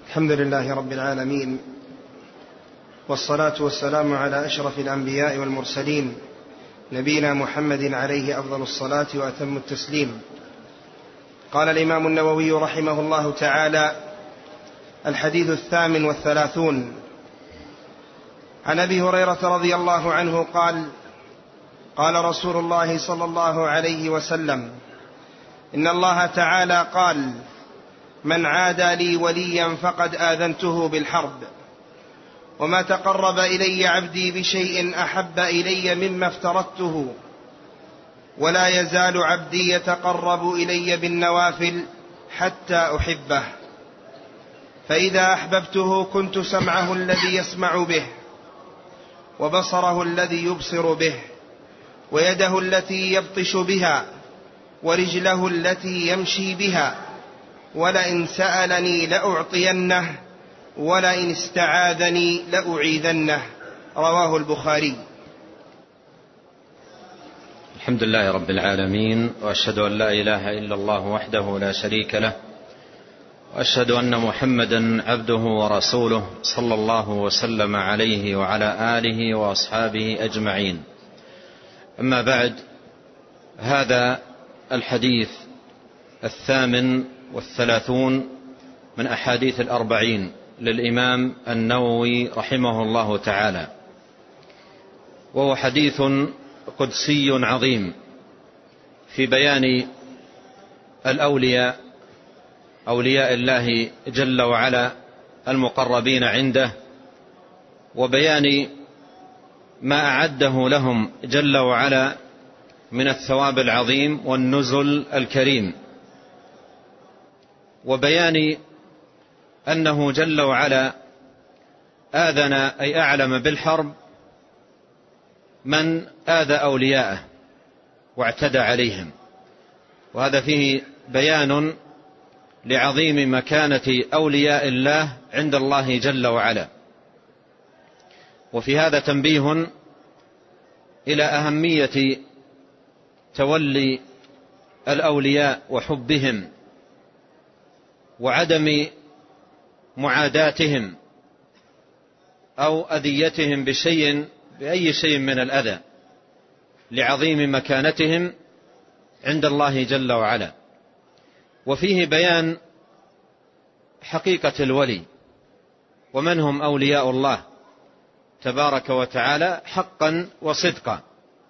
الحمد لله رب العالمين، والصلاة والسلام على أشرف الأنبياء والمرسلين، نبينا محمد عليه أفضل الصلاة وأتم التسليم. قال الإمام النووي رحمه الله تعالى: الحديث 38 عن أبي هريرة رضي الله عنه قال: قال رسول الله صلى الله عليه وسلم: إن الله تعالى قال: من عادى لي وليا فقد آذنته بالحرب، وما تقرب إلي عبدي بشيء أحب إلي مما افترضته، ولا يزال عبدي يتقرب إلي بالنوافل حتى أحبه، فإذا أحببته كنت سمعه الذي يسمع به، وبصره الذي يبصر به، ويده التي يبطش بها، ورجله التي يمشي بها، ولئن سألني لأعطينه، ولئن استعاذني لأعيذنه. رواه البخاري. الحمد لله رب العالمين، وأشهد أن لا إله إلا الله وحده لا شريك له، وأشهد أن محمدا عبده ورسوله صلى الله وسلم عليه وعلى آله وأصحابه أجمعين. أما بعد، هذا الحديث 38 من أحاديث 40 للإمام النووي رحمه الله تعالى، وهو حديث قدسي عظيم في بيان الأولياء، أولياء الله جل وعلا المقربين عنده، وبيان ما أعده لهم جل وعلا من الثواب العظيم والنزل الكريم، وبيان أنه جل وعلا آذن أي أعلم بالحرب من آذى أولياءه واعتدى عليهم، وهذا فيه بيان لعظيم مكانة أولياء الله عند الله جل وعلا. وفي هذا تنبيه إلى أهمية تولي الأولياء وحبهم، وعدم معاداتهم أو أذيتهم بأي شيء من الأذى، لعظيم مكانتهم عند الله جل وعلا. وفيه بيان حقيقة الولي، ومن هم أولياء الله تبارك وتعالى حقا وصدقا.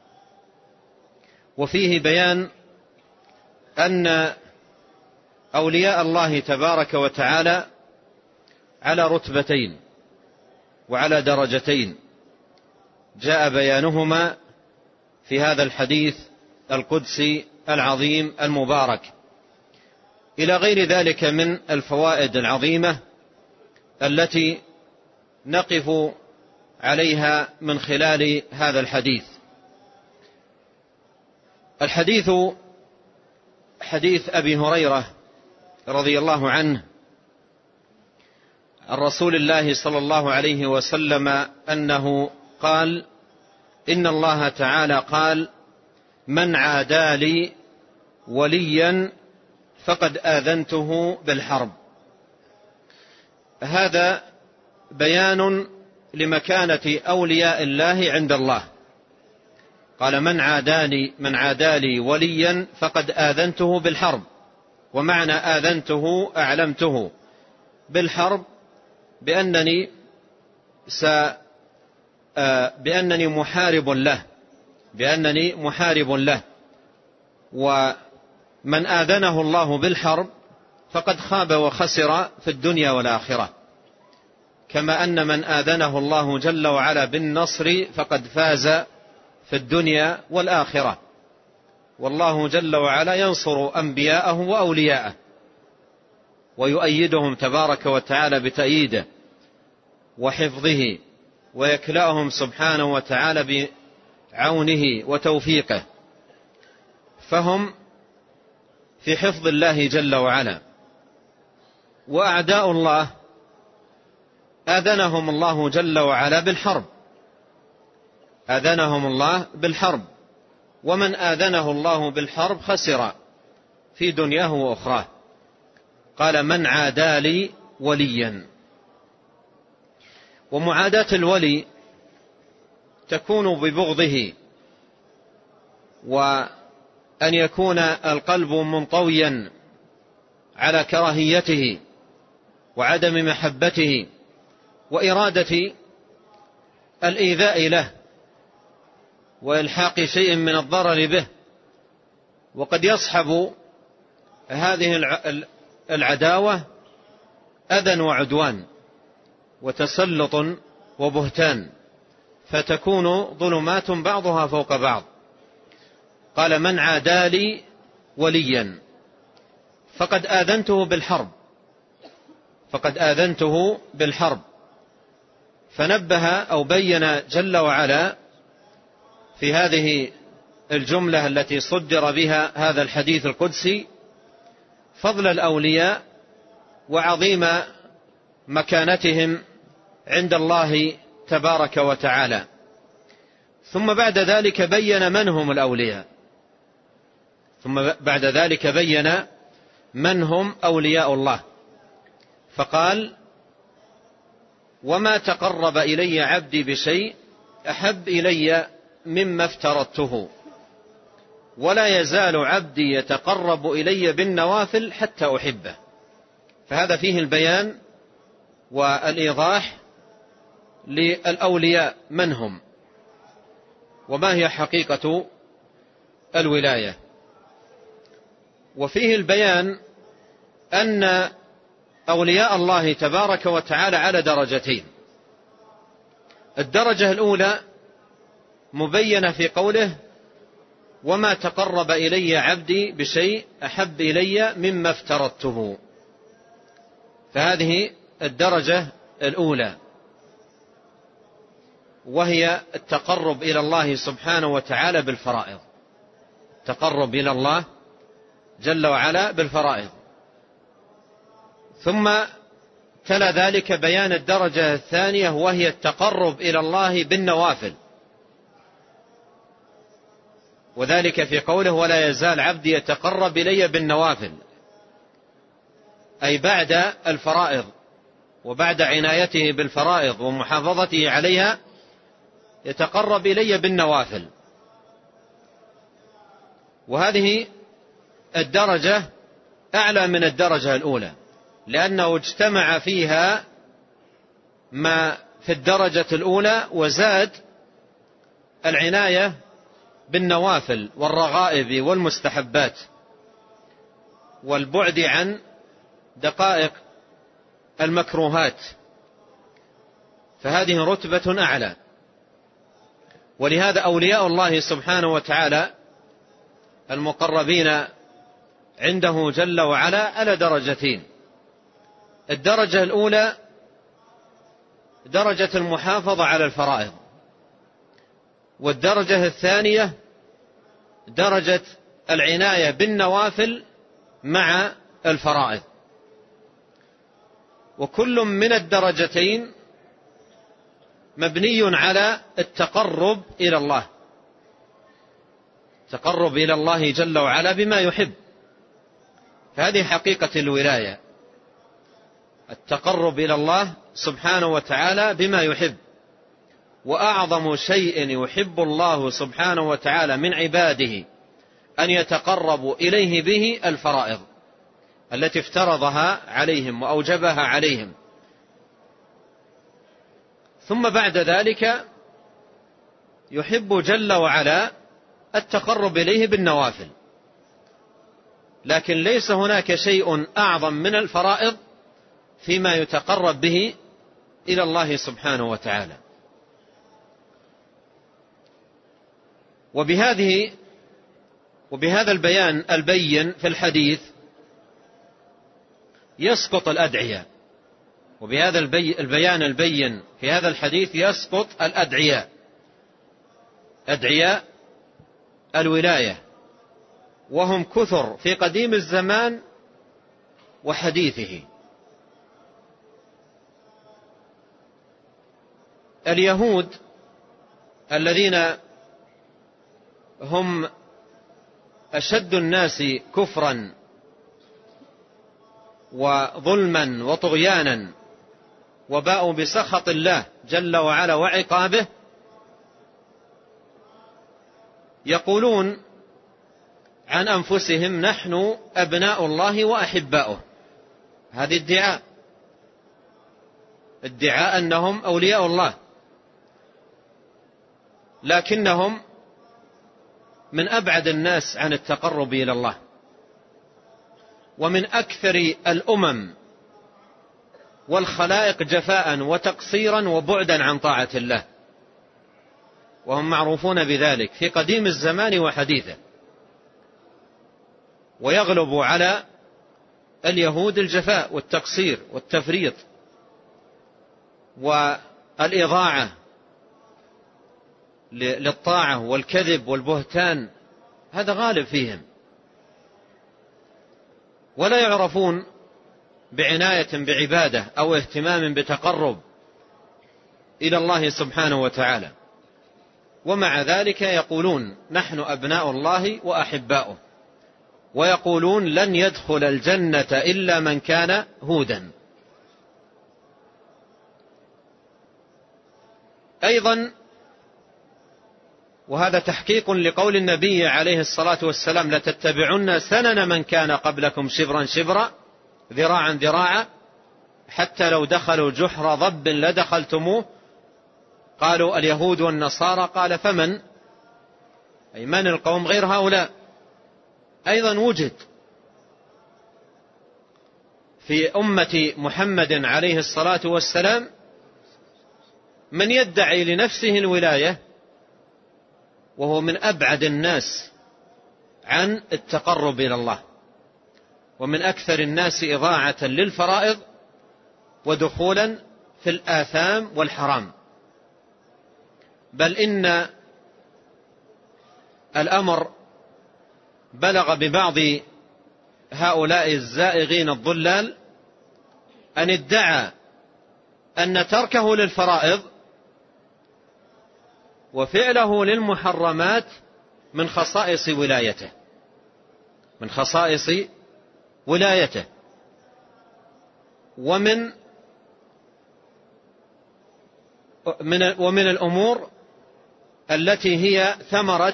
وفيه بيان أن أولياء الله تبارك وتعالى على رتبتين وعلى درجتين، جاء بيانهما في هذا الحديث القدسي العظيم المبارك، إلى غير ذلك من الفوائد العظيمة التي نقف عليها من خلال هذا الحديث. الحديث حديث أبي هريرة رضي الله عنه عن رسول الله صلى الله عليه وسلم أنه قال: إن الله تعالى قال: من عادى لي وليا فقد آذنته بالحرب. هذا بيان لمكانة أولياء الله عند الله. قال: من عادى لي وليا فقد آذنته بالحرب. ومعنى آذنته أعلمته بالحرب بأنني محارب له، ومن آذنه الله بالحرب فقد خاب وخسر في الدنيا والآخرة، كما أن من آذنه الله جل وعلا بالنصر فقد فاز في الدنيا والآخرة. والله جل وعلا ينصر أنبياءه وأولياءه، ويؤيدهم تبارك وتعالى بتأييده وحفظه، ويكلأهم سبحانه وتعالى بعونه وتوفيقه، فهم في حفظ الله جل وعلا. وأعداء الله آذنهم الله جل وعلا بالحرب، ومن آذنه الله بالحرب خسر في دنياه وأخراه. قال: من عادى لي وليا. ومعاداة الولي تكون ببغضه، وأن يكون القلب منطويا على كراهيته وعدم محبته وإرادة الإيذاء له وإلحاق شيء من الضرر به. وقد يصحب هذه العداوة أذى وعدوان وتسلط وبهتان، فتكون ظلمات بعضها فوق بعض. قال: من عادى لي وليا فقد آذنته بالحرب. فنبه أو بين جل وعلا في هذه الجملة التي صدر بها هذا الحديث القدسي فضل الأولياء وعظيم مكانتهم عند الله تبارك وتعالى. ثم بعد ذلك بين من هم الأولياء، من هم أولياء الله، فقال: وما تقرب إلي عبدي بشيء أحب إلي مما افترضته، ولا يزال عبدي يتقرب إلي بالنوافل حتى أحبه. فهذا فيه البيان والإيضاح للأولياء من هم وما هي حقيقة الولاية. وفيه البيان أن أولياء الله تبارك وتعالى على درجتين. الدرجة الأولى مبينة في قوله: وما تقرب إلي عبدي بشيء أحب إلي مما افترضته. فهذه الدرجة الأولى، وهي التقرب إلى الله سبحانه وتعالى بالفرائض، تقرب إلى الله جل وعلا بالفرائض. ثم تلا ذلك بيان الدرجة الثانية، وهي التقرب إلى الله بالنوافل، وذلك في قوله: ولا يزال عبدي يتقرب إلي بالنوافل، أي بعد الفرائض وبعد عنايته بالفرائض ومحافظته عليها يتقرب إلي بالنوافل. وهذه الدرجة أعلى من الدرجة الأولى، لأنه اجتمع فيها ما في الدرجة الأولى وزاد العناية بالنوافل والرغائب والمستحبات والبعد عن دقائق المكروهات، فهذه رتبة أعلى. ولهذا أولياء الله سبحانه وتعالى المقربين عنده جل وعلا على درجتين: الدرجة الأولى درجة المحافظة على الفرائض، والدرجة الثانية درجة العناية بالنوافل مع الفرائض. وكل من الدرجتين مبني على التقرب إلى الله، تقرب إلى الله جل وعلا بما يحب. فهذه حقيقة الولاية، التقرب إلى الله سبحانه وتعالى بما يحب. وأعظم شيء يحب الله سبحانه وتعالى من عباده أن يتقربوا إليه به الفرائض التي افترضها عليهم وأوجبها عليهم. ثم بعد ذلك يحب جل وعلا التقرب إليه بالنوافل، لكن ليس هناك شيء أعظم من الفرائض فيما يتقرب به إلى الله سبحانه وتعالى. وبهذا البيان البين في الحديث يسقط الأدعية، وبهذا البيان البين في هذا الحديث يسقط الأدعياء، أدعياء الولاية، وهم كثر في قديم الزمان وحديثه. اليهود الذين هم أشد الناس كفرا وظلما وطغيانا وباءوا بسخط الله جل وعلا وعقابه، يقولون عن أنفسهم نحن أبناء الله وأحباؤه. هذه ادعاء أنهم أولياء الله، لكنهم من أبعد الناس عن التقرب إلى الله، ومن أكثر الأمم والخلائق جفاء وتقصيرا وبعدا عن طاعة الله، وهم معروفون بذلك في قديم الزمان وحديثه. ويغلب على اليهود الجفاء والتقصير والتفريط والإضاعة للطاعة والكذب والبهتان، هذا غالب فيهم، ولا يعرفون بعناية بعبادة أو اهتمام بتقرب إلى الله سبحانه وتعالى. ومع ذلك يقولون نحن أبناء الله وأحباؤه، ويقولون لن يدخل الجنة إلا من كان هودا. أيضا وهذا تحقيق لقول النبي عليه الصلاة والسلام لتتبعن سنن من كان قبلكم شبرا شبرا ذراعا ذراعا حتى لو دخلوا جحر ضب لدخلتموه. قالوا اليهود والنصارى، قال فمن؟ أي من القوم غير هؤلاء؟ أيضا وجد في أمة محمد عليه الصلاة والسلام من يدعي لنفسه الولاية وهو من أبعد الناس عن التقرب إلى الله، ومن أكثر الناس إضاعة للفرائض ودخولا في الآثام والحرام. بل إن الأمر بلغ ببعض هؤلاء الزائغين الضلال أن ادعى أن تركه للفرائض وفعله للمحرمات من خصائص ولايته، من خصائص ولايته، ومن الأمور التي هي ثمرة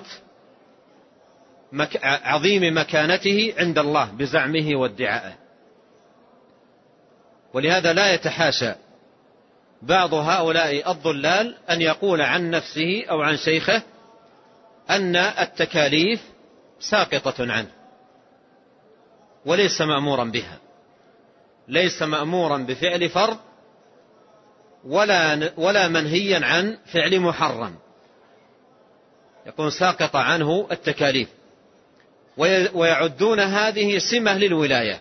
عظيم مكانته عند الله بزعمه وادعائه. ولهذا لا يتحاشى بعض هؤلاء الضلال أن يقول عن نفسه أو عن شيخه أن التكاليف ساقطة عنه وليس مأمورا بها، ليس مأمورا بفعل فرض ولا منهيا عن فعل محرم، يكون ساقط عنه التكاليف، ويعدون هذه سمة للولاية،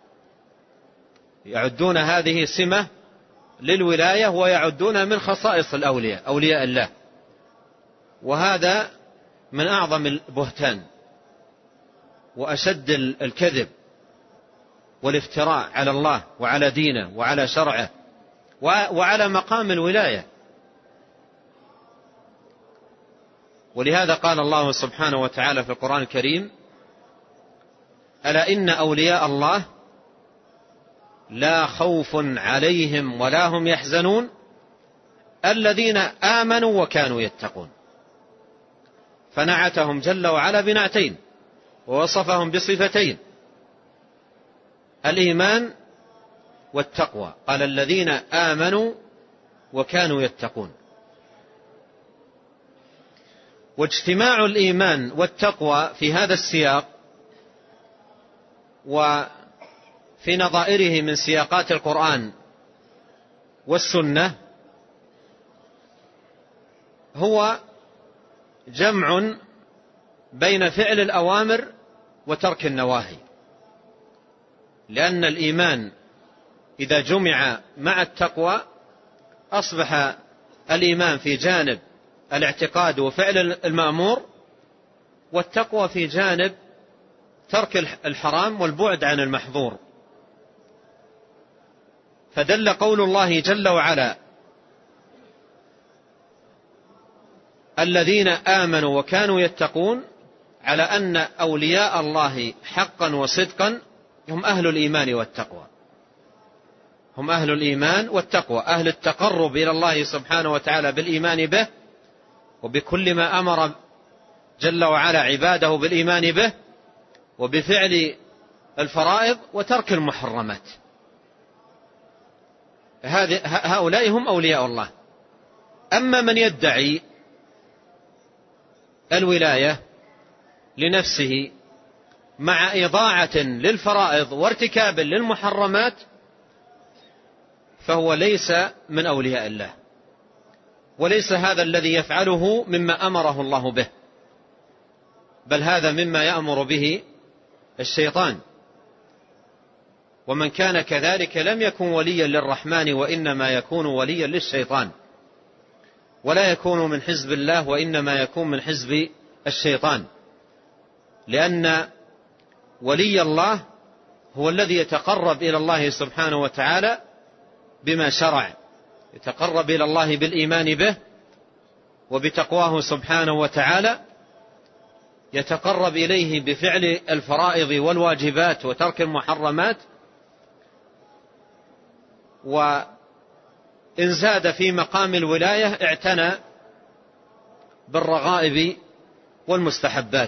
يعدون هذه سمة للولاية ويعدونها من خصائص الأولياء، أولياء الله. وهذا من أعظم البهتان وأشد الكذب والافتراء على الله وعلى دينه وعلى شرعه وعلى مقام الولاية. ولهذا قال الله سبحانه وتعالى في القرآن الكريم: ألا إن أولياء الله لا خوف عليهم ولا هم يحزنون الذين آمنوا وكانوا يتقون. فنعتهم جل وعلا بنعتين ووصفهم بصفتين: الإيمان والتقوى. قال الذين آمنوا وكانوا يتقون. واجتماع الإيمان والتقوى في هذا السياق وفي نظائره من سياقات القرآن والسنة هو جمع بين فعل الأوامر وترك النواهي، لأن الإيمان إذا جمع مع التقوى أصبح الإيمان في جانب الاعتقاد وفعل المأمور، والتقوى في جانب ترك الحرام والبعد عن المحظور. فدل قول الله جل وعلا: الذين آمنوا وكانوا يتقون، على أن أولياء الله حقا وصدقا هم أهل الإيمان والتقوى، هم أهل الإيمان والتقوى، أهل التقرب إلى الله سبحانه وتعالى بالإيمان به وبكل ما أمر جل وعلا عباده بالإيمان به، وبفعل الفرائض وترك المحرمات. هؤلاء هم أولياء الله. أما من يدعي الولاية لنفسه مع إضاعة للفرائض وارتكاب للمحرمات فهو ليس من أولياء الله، وليس هذا الذي يفعله مما أمره الله به، بل هذا مما يأمر به الشيطان. ومن كان كذلك لم يكن وليا للرحمن وإنما يكون وليا للشيطان، ولا يكون من حزب الله وإنما يكون من حزب الشيطان، لأن ولي الله هو الذي يتقرب إلى الله سبحانه وتعالى بما شرع، يتقرب إلى الله بالإيمان به وبتقواه سبحانه وتعالى، يتقرب إليه بفعل الفرائض والواجبات وترك المحرمات، وإن زاد في مقام الولاية اعتنى بالرغائب والمستحبات.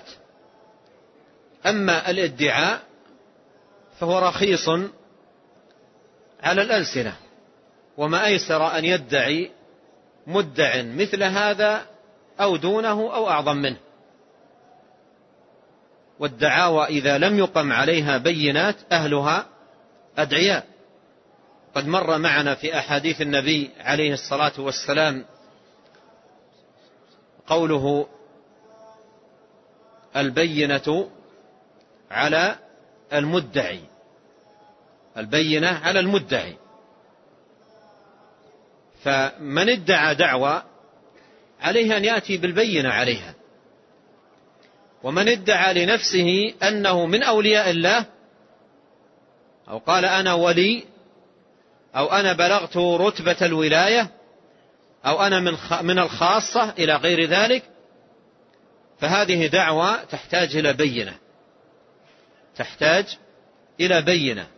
أما الادعاء فهو رخيص على الألسنة، وما أيسر أن يدعي مدع مثل هذا أو دونه أو أعظم منه. والدعاوى إذا لم يقم عليها بينات أهلها أدعياء. قد مر معنا في أحاديث النبي عليه الصلاة والسلام قوله: البينة على المدعي، البينة على المدعي. فمن ادعى دعوى عليه أن يأتي بالبينة عليها، ومن ادعى لنفسه أنه من أولياء الله أو قال أنا ولي أو أنا بلغت رتبة الولاية أو أنا من الخاصة إلى غير ذلك، فهذه دعوة تحتاج إلى بينة، تحتاج إلى بينة،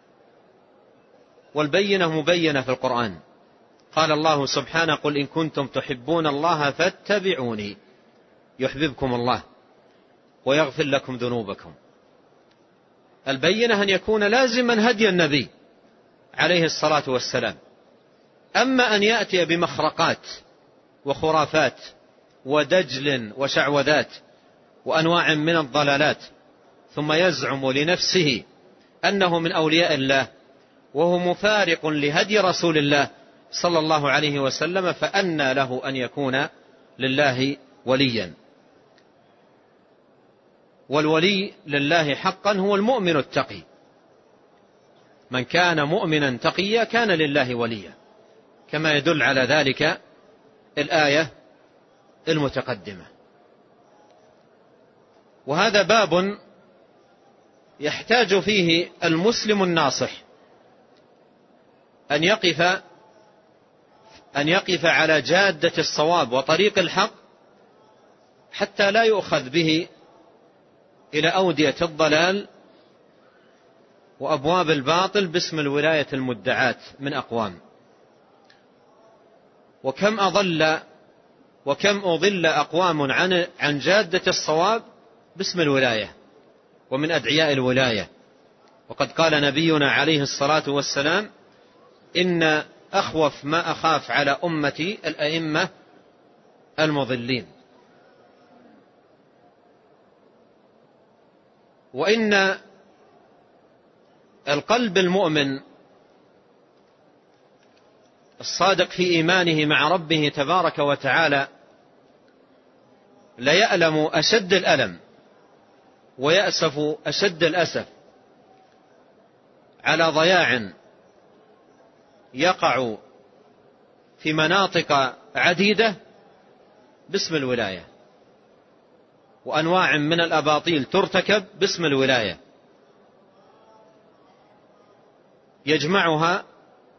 والبينة مبينة في القرآن. قال الله سبحانه: قل إن كنتم تحبون الله فاتبعوني يحببكم الله ويغفر لكم ذنوبكم. البينة أن يكون لازما هدي النبي عليه الصلاة والسلام. أما أن يأتي بمخرقات وخرافات ودجل وشعوذات وأنواع من الضلالات ثم يزعم لنفسه أنه من أولياء الله وهو مفارق لهدي رسول الله صلى الله عليه وسلم، فأنى له أن يكون لله وليا. والولي لله حقا هو المؤمن التقي، من كان مؤمنا تقيا كان لله وليا، كما يدل على ذلك الآية المتقدمة. وهذا باب يحتاج فيه المسلم الناصح أن يقف على جادة الصواب وطريق الحق، حتى لا يؤخذ به إلى أودية الضلال وأبواب الباطل باسم الولاية المدعاة من أقوام. وكم أضل أقوام عن جادة الصواب باسم الولاية ومن أدعياء الولاية. وقد قال نبينا عليه الصلاة والسلام: إن أخوف ما أخاف على أمتي الأئمة المضلين. وإن القلب المؤمن الصادق في إيمانه مع ربه تبارك وتعالى ليألم أشد الألم ويأسف أشد الأسف على ضياع يقع في مناطق عديدة باسم الولاية، وأنواع من الأباطيل ترتكب باسم الولاية، يجمعها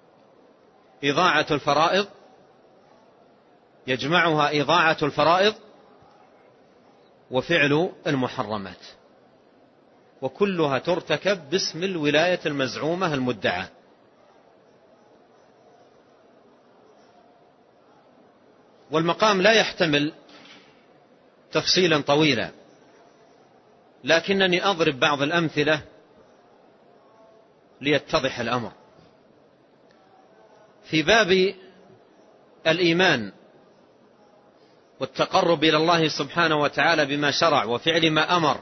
إضاعة الفرائض وفعل المحرمات، وكلها ترتكب باسم الولاية المزعومة المدعاة. والمقام لا يحتمل تفصيلا طويلا، لكنني أضرب بعض الأمثلة ليتضح الأمر. في باب الإيمان والتقرب إلى الله سبحانه وتعالى بما شرع وفعل ما أمر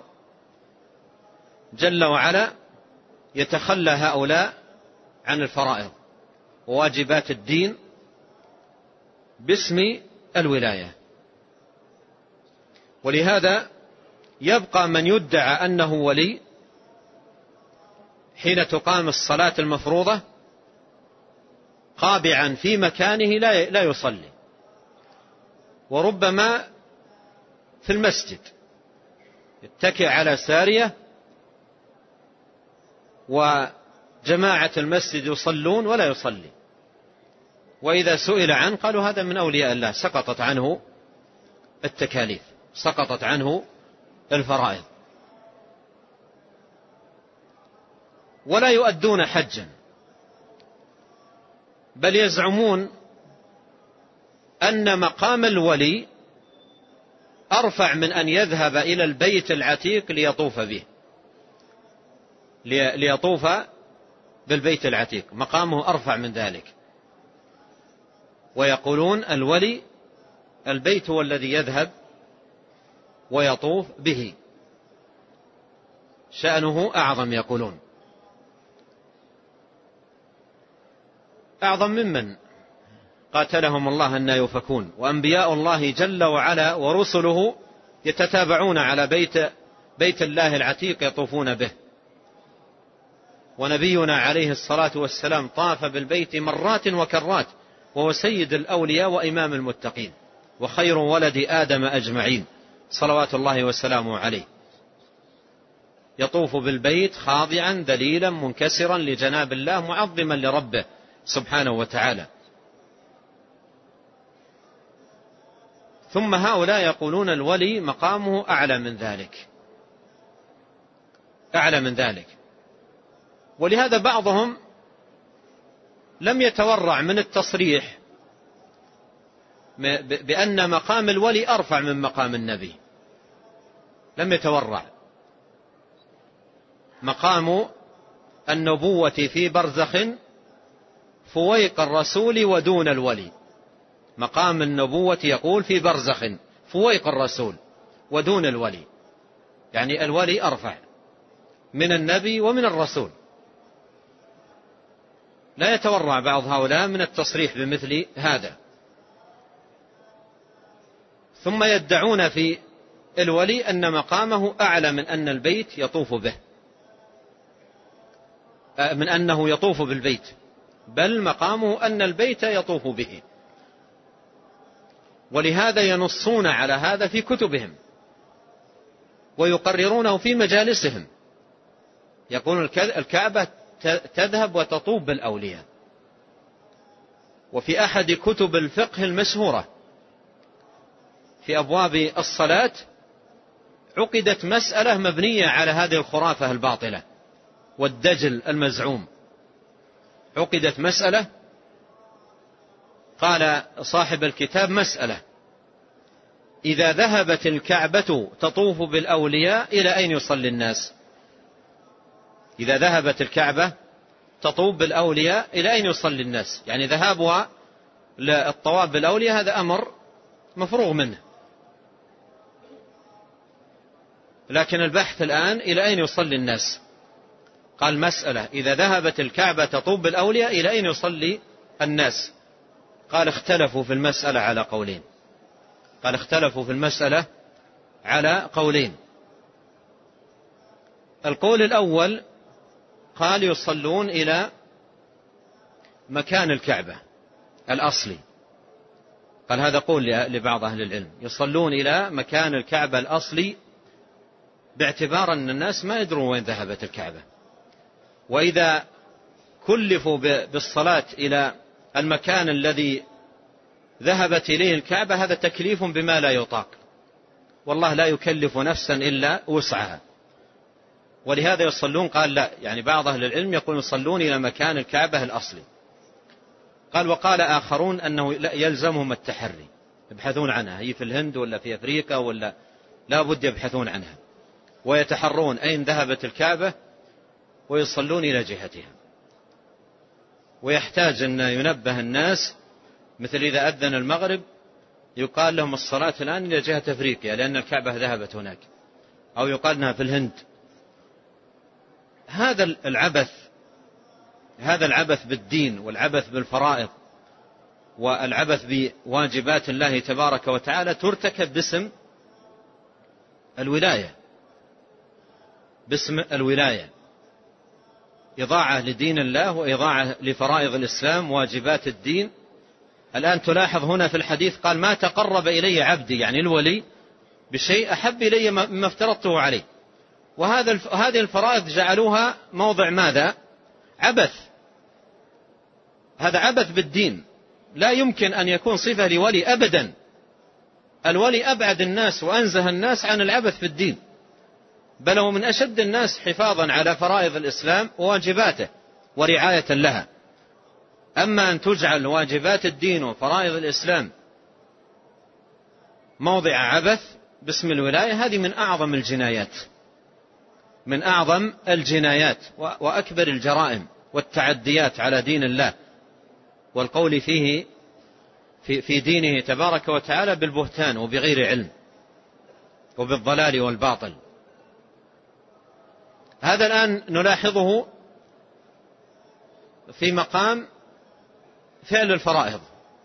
جل وعلا، يتخلى هؤلاء عن الفرائض وواجبات الدين باسم الولاية. ولهذا يبقى من يدعى أنه ولي حين تقام الصلاة المفروضة قابعا في مكانه لا يصلي، وربما في المسجد يتكئ على سارية وجماعة المسجد يصلون ولا يصلي، وإذا سئل عنه قالوا هذا من أولياء الله، سقطت عنه التكاليف، سقطت عنه الفرائض، ولا يؤدون حجا، بل يزعمون أن مقام الولي أرفع من أن يذهب إلى البيت العتيق ليطوف به، ليطوف بالبيت العتيق، مقامه أرفع من ذلك. ويقولون الولي البيت هو الذي يذهب ويطوف به، شأنه أعظم، يقولون أعظم ممن قاتلهم الله أن يؤفكون. وأنبياء الله جل وعلا ورسله يتتابعون على بيت الله العتيق يطوفون به، ونبينا عليه الصلاة والسلام طاف بالبيت مرات وكرات، وهو سيد الأولياء وإمام المتقين وخير ولد آدم أجمعين صلوات الله وسلامه عليه، يطوف بالبيت خاضعا ذليلا منكسرا لجناب الله معظما لربه سبحانه وتعالى. ثم هؤلاء يقولون الولي مقامه أعلى من ذلك، أعلى من ذلك. ولهذا بعضهم لم يتورع من التصريح بأن مقام الولي أرفع من مقام النبي، لم يتورع. مقام النبوة في برزخ فويق الرسول ودون الولي، مقام النبوة يقول في برزخ فويق الرسول ودون الولي، يعني الولي أرفع من النبي ومن الرسول. لا يتورع بعض هؤلاء من التصريح بمثل هذا. ثم يدعون في الولي أن مقامه أعلى من أن البيت يطوف به، من أنه يطوف بالبيت، بل مقامه أن البيت يطوف به. ولهذا ينصون على هذا في كتبهم ويقررونه في مجالسهم، يقولون الكعبة تذهب وتطوف بالأولياء. وفي أحد كتب الفقه المشهورة في أبواب الصلاة عقدت مسألة مبنية على هذه الخرافة الباطلة والدجل المزعوم. عقدت مسألة، قال صاحب الكتاب مسألة: إذا ذهبت الكعبة تطوف بالأولياء إلى أين يصلي الناس؟ إذا ذهبت الكعبة تطوف بالأولياء إلى أين يصلي الناس؟ يعني ذهابها للطواف بالأولياء هذا أمر مفروغ منه، لكن البحث الآن إلى أين يصلي الناس. قال مسألة: إذا ذهبت الكعبة تطوف بالأولياء إلى أين يصلي الناس؟ قال اختلفوا في المسألة على قولين. قال اختلفوا في المسألة على قولين. القول الأول قال يصلون إلى مكان الكعبة الأصلي. قال هذا قول لبعض أهل العلم، يصلون إلى مكان الكعبة الأصلي باعتبار أن الناس ما يدرون وين ذهبت الكعبة، وإذا كلفوا بالصلاة إلى المكان الذي ذهبت إليه الكعبة هذا تكليف بما لا يطاق، والله لا يكلف نفسا إلا وسعها. ولهذا يصلون، قال لا، يعني بعض أهل العلم يقول يصلون إلى مكان الكعبة الأصلي. قال وقال آخرون أنه لا يلزمهم التحري، يبحثون عنها، هي في الهند ولا في أفريقيا ولا، لا بد يبحثون عنها ويتحرون أين ذهبت الكعبة ويصلون إلى جهتها. ويحتاج أن ينبه الناس، مثل إذا أذن المغرب يقال لهم الصلاة الآن إلى جهة أفريقيا لأن الكعبة ذهبت هناك، أو يقال أنها في الهند. هذا العبث بالدين والعبث بالفرائض والعبث بواجبات الله تبارك وتعالى ترتكب باسم الولاية، إضاعة لدين الله وإضاعة لفرائض الإسلام واجبات الدين. الآن تلاحظ هنا في الحديث قال ما تقرب إلي عبدي، يعني الولي، بشيء أحب إلي مما افترضته عليه. وهذه الفرائض جعلوها موضع ماذا؟ عبث. هذا عبث بالدين، لا يمكن أن يكون صفة لولي أبدا. الولي أبعد الناس وأنزه الناس عن العبث في الدين، بل هو من أشد الناس حفاظا على فرائض الإسلام وواجباته ورعاية لها. أما أن تجعل واجبات الدين وفرائض الإسلام موضع عبث باسم الولاية، هذه من أعظم الجنايات وأكبر الجرائم والتعديات على دين الله، والقول فيه في دينه تبارك وتعالى بالبهتان وبغير علم وبالضلال والباطل. هذا الآن نلاحظه في مقام فعل الفرائض.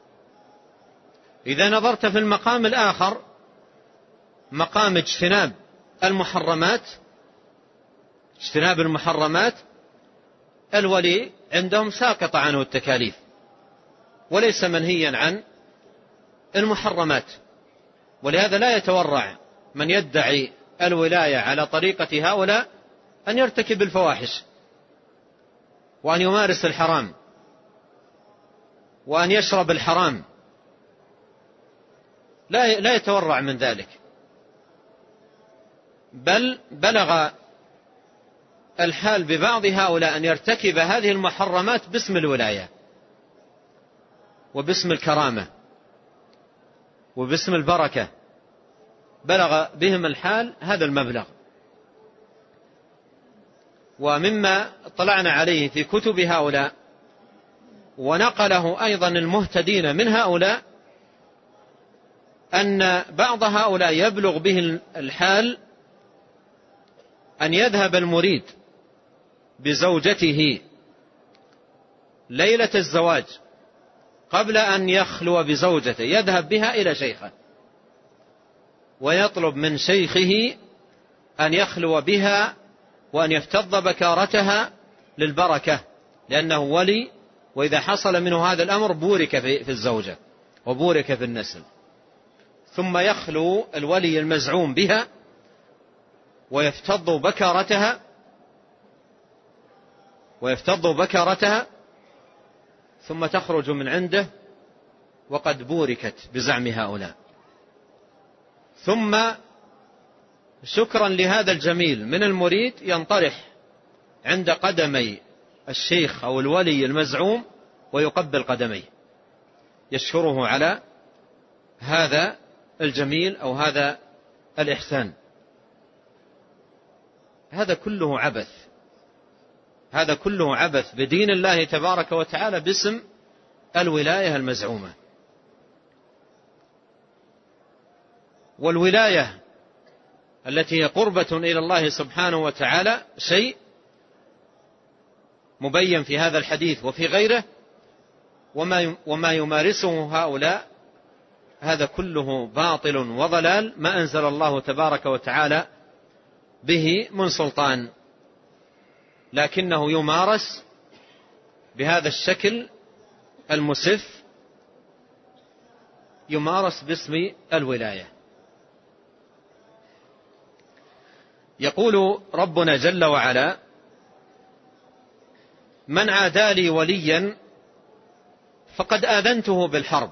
إذا نظرت في المقام الآخر، مقام اجتناب المحرمات، الولي عندهم ساقط عنه التكاليف وليس منهيا عن المحرمات. ولهذا لا يتورع من يدعي الولاية على طريقة هؤلاء أن يرتكب الفواحش وأن يمارس الحرام وأن يشرب الحرام، لا يتورع من ذلك. بل بلغ الحال ببعض هؤلاء أن يرتكب هذه المحرمات باسم الولاية وباسم الكرامة وباسم البركة، بلغ بهم الحال هذا المبلغ. ومما اطلعنا عليه في كتب هؤلاء ونقله أيضا المهتدين من هؤلاء أن بعض هؤلاء يبلغ به الحال أن يذهب المريد بزوجته ليلة الزواج قبل أن يخلو بزوجته، يذهب بها إلى شيخه ويطلب من شيخه أن يخلو بها وأن يفتض بكارتها للبركة، لأنه ولي، وإذا حصل منه هذا الأمر بورك في الزوجة وبورك في النسل. ثم يخلو الولي المزعوم بها ويفتض بكارتها ثم تخرج من عنده وقد بوركت بزعم هؤلاء. ثم شكرا لهذا الجميل من المريد ينطرح عند قدمي الشيخ أو الولي المزعوم ويقبل قدميه، يشكره على هذا الجميل أو هذا الإحسان. هذا كله عبث بدين الله تبارك وتعالى باسم الولاية المزعومة. والولاية التي هي قربة إلى الله سبحانه وتعالى شيء مبين في هذا الحديث وفي غيره، وما يمارسه هؤلاء هذا كله باطل وضلال ما أنزل الله تبارك وتعالى به من سلطان، لكنه يمارس بهذا الشكل المسف، يمارس باسم الولاية. يقول ربنا جل وعلا: من عادى لي وليا فقد آذنته بالحرب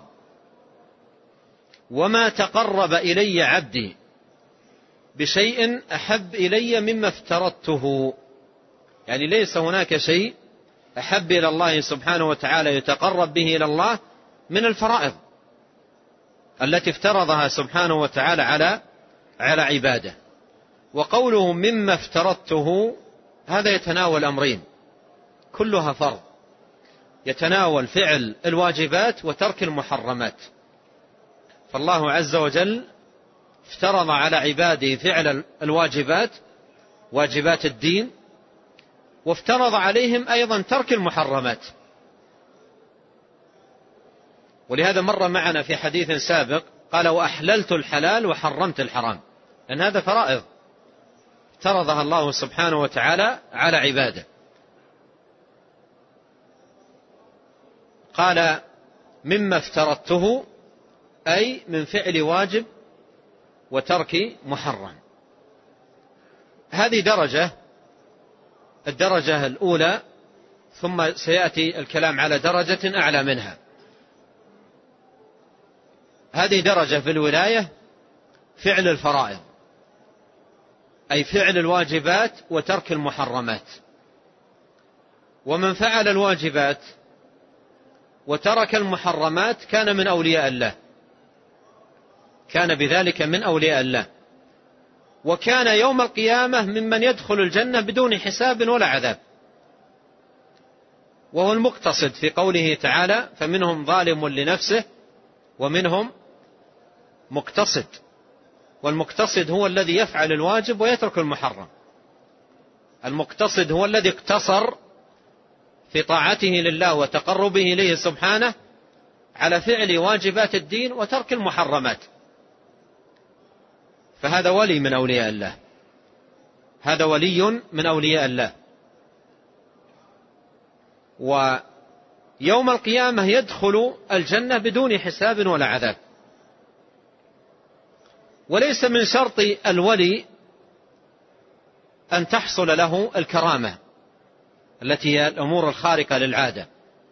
وما تقرب إلي عبدي بشيء أحب إلي مما افترضته. يعني ليس هناك شيء أحب إلى الله سبحانه وتعالى يتقرب به إلى الله من الفرائض. التي افترضها سبحانه وتعالى على عباده. وقوله مما افترضته هذا يتناول أمرين كلها فرض، يتناول فعل الواجبات وترك المحرمات. فالله عز وجل افترض على عباده فعل الواجبات، واجبات الدين، وافترض عليهم أيضا ترك المحرمات. ولهذا مر معنا في حديث سابق قال وأحللت الحلال وحرمت الحرام، لأن هذا فرائض افترضها الله سبحانه وتعالى على عباده. قال مما افترضته أي من فعل واجب وترك محرم. هذه الدرجة الأولى، ثم سيأتي الكلام على درجة أعلى منها. هذه درجة في الولاية فعل الفرائض، أي فعل الواجبات وترك المحرمات. ومن فعل الواجبات وترك المحرمات كان من أولياء الله، كان بذلك من أولياء الله، وكان يوم القيامة ممن يدخل الجنة بدون حساب ولا عذاب. وهو المقتصد في قوله تعالى فمنهم ظالم لنفسه ومنهم مقتصد. والمقتصد هو الذي يفعل الواجب ويترك المحرم. المقتصد هو الذي اقتصر في طاعته لله وتقربه إليه سبحانه على فعل واجبات الدين وترك المحرمات، فهذا ولي من أولياء الله، هذا ولي من أولياء الله. ويوم القيامة يدخل الجنة بدون حساب ولا عذاب. وليس من شرط الولي أن تحصل له الكرامة التي هي الأمور الخارقة للعادة،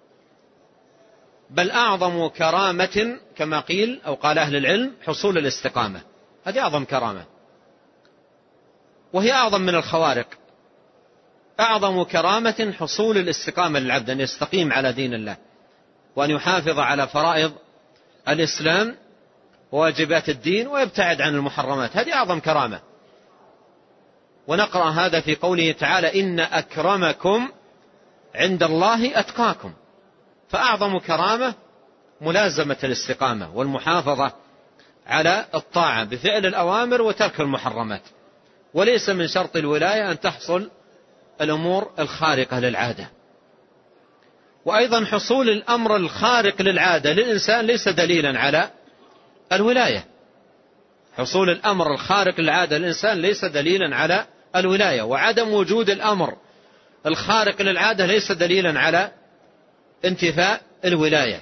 بل أعظم كرامة كما قيل أو قال أهل العلم حصول الاستقامة، هذه أعظم كرامة، وهي أعظم من الخوارق. أعظم كرامة حصول الاستقامة للعبد، أن يستقيم على دين الله وأن يحافظ على فرائض الإسلام وواجبات الدين ويبتعد عن المحرمات، هذه أعظم كرامة. ونقرأ هذا في قوله تعالى إن أكرمكم عند الله أتقاكم. فأعظم كرامة ملازمة الاستقامة والمحافظة على الطاعة بفعل الأوامر وترك المحرمات. وليس من شرط الولاية أن تحصل الأمور الخارقة للعادة. وأيضا حصول الأمر الخارق للعادة للإنسان ليس دليلا على الولاية. حصول الأمر الخارق للعادة للإنسان ليس دليلا على الولاية، وعدم وجود الأمر الخارق للعادة ليس دليلا على انتفاء الولاية.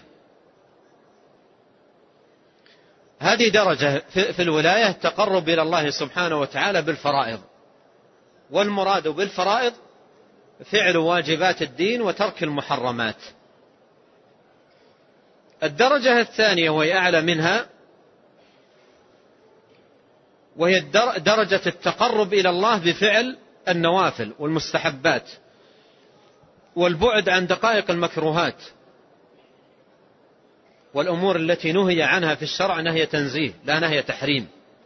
هذه درجة في الولاية التقرب إلى الله سبحانه وتعالى بالفرائض، والمراد بالفرائض فعل واجبات الدين وترك المحرمات. الدرجة الثانية وهي أعلى منها، وهي درجة التقرب إلى الله بفعل النوافل والمستحبات والبعد عن دقائق المكروهات والأمور التي نهي عنها في الشرع نهي تنزيه لا نهي تحريم،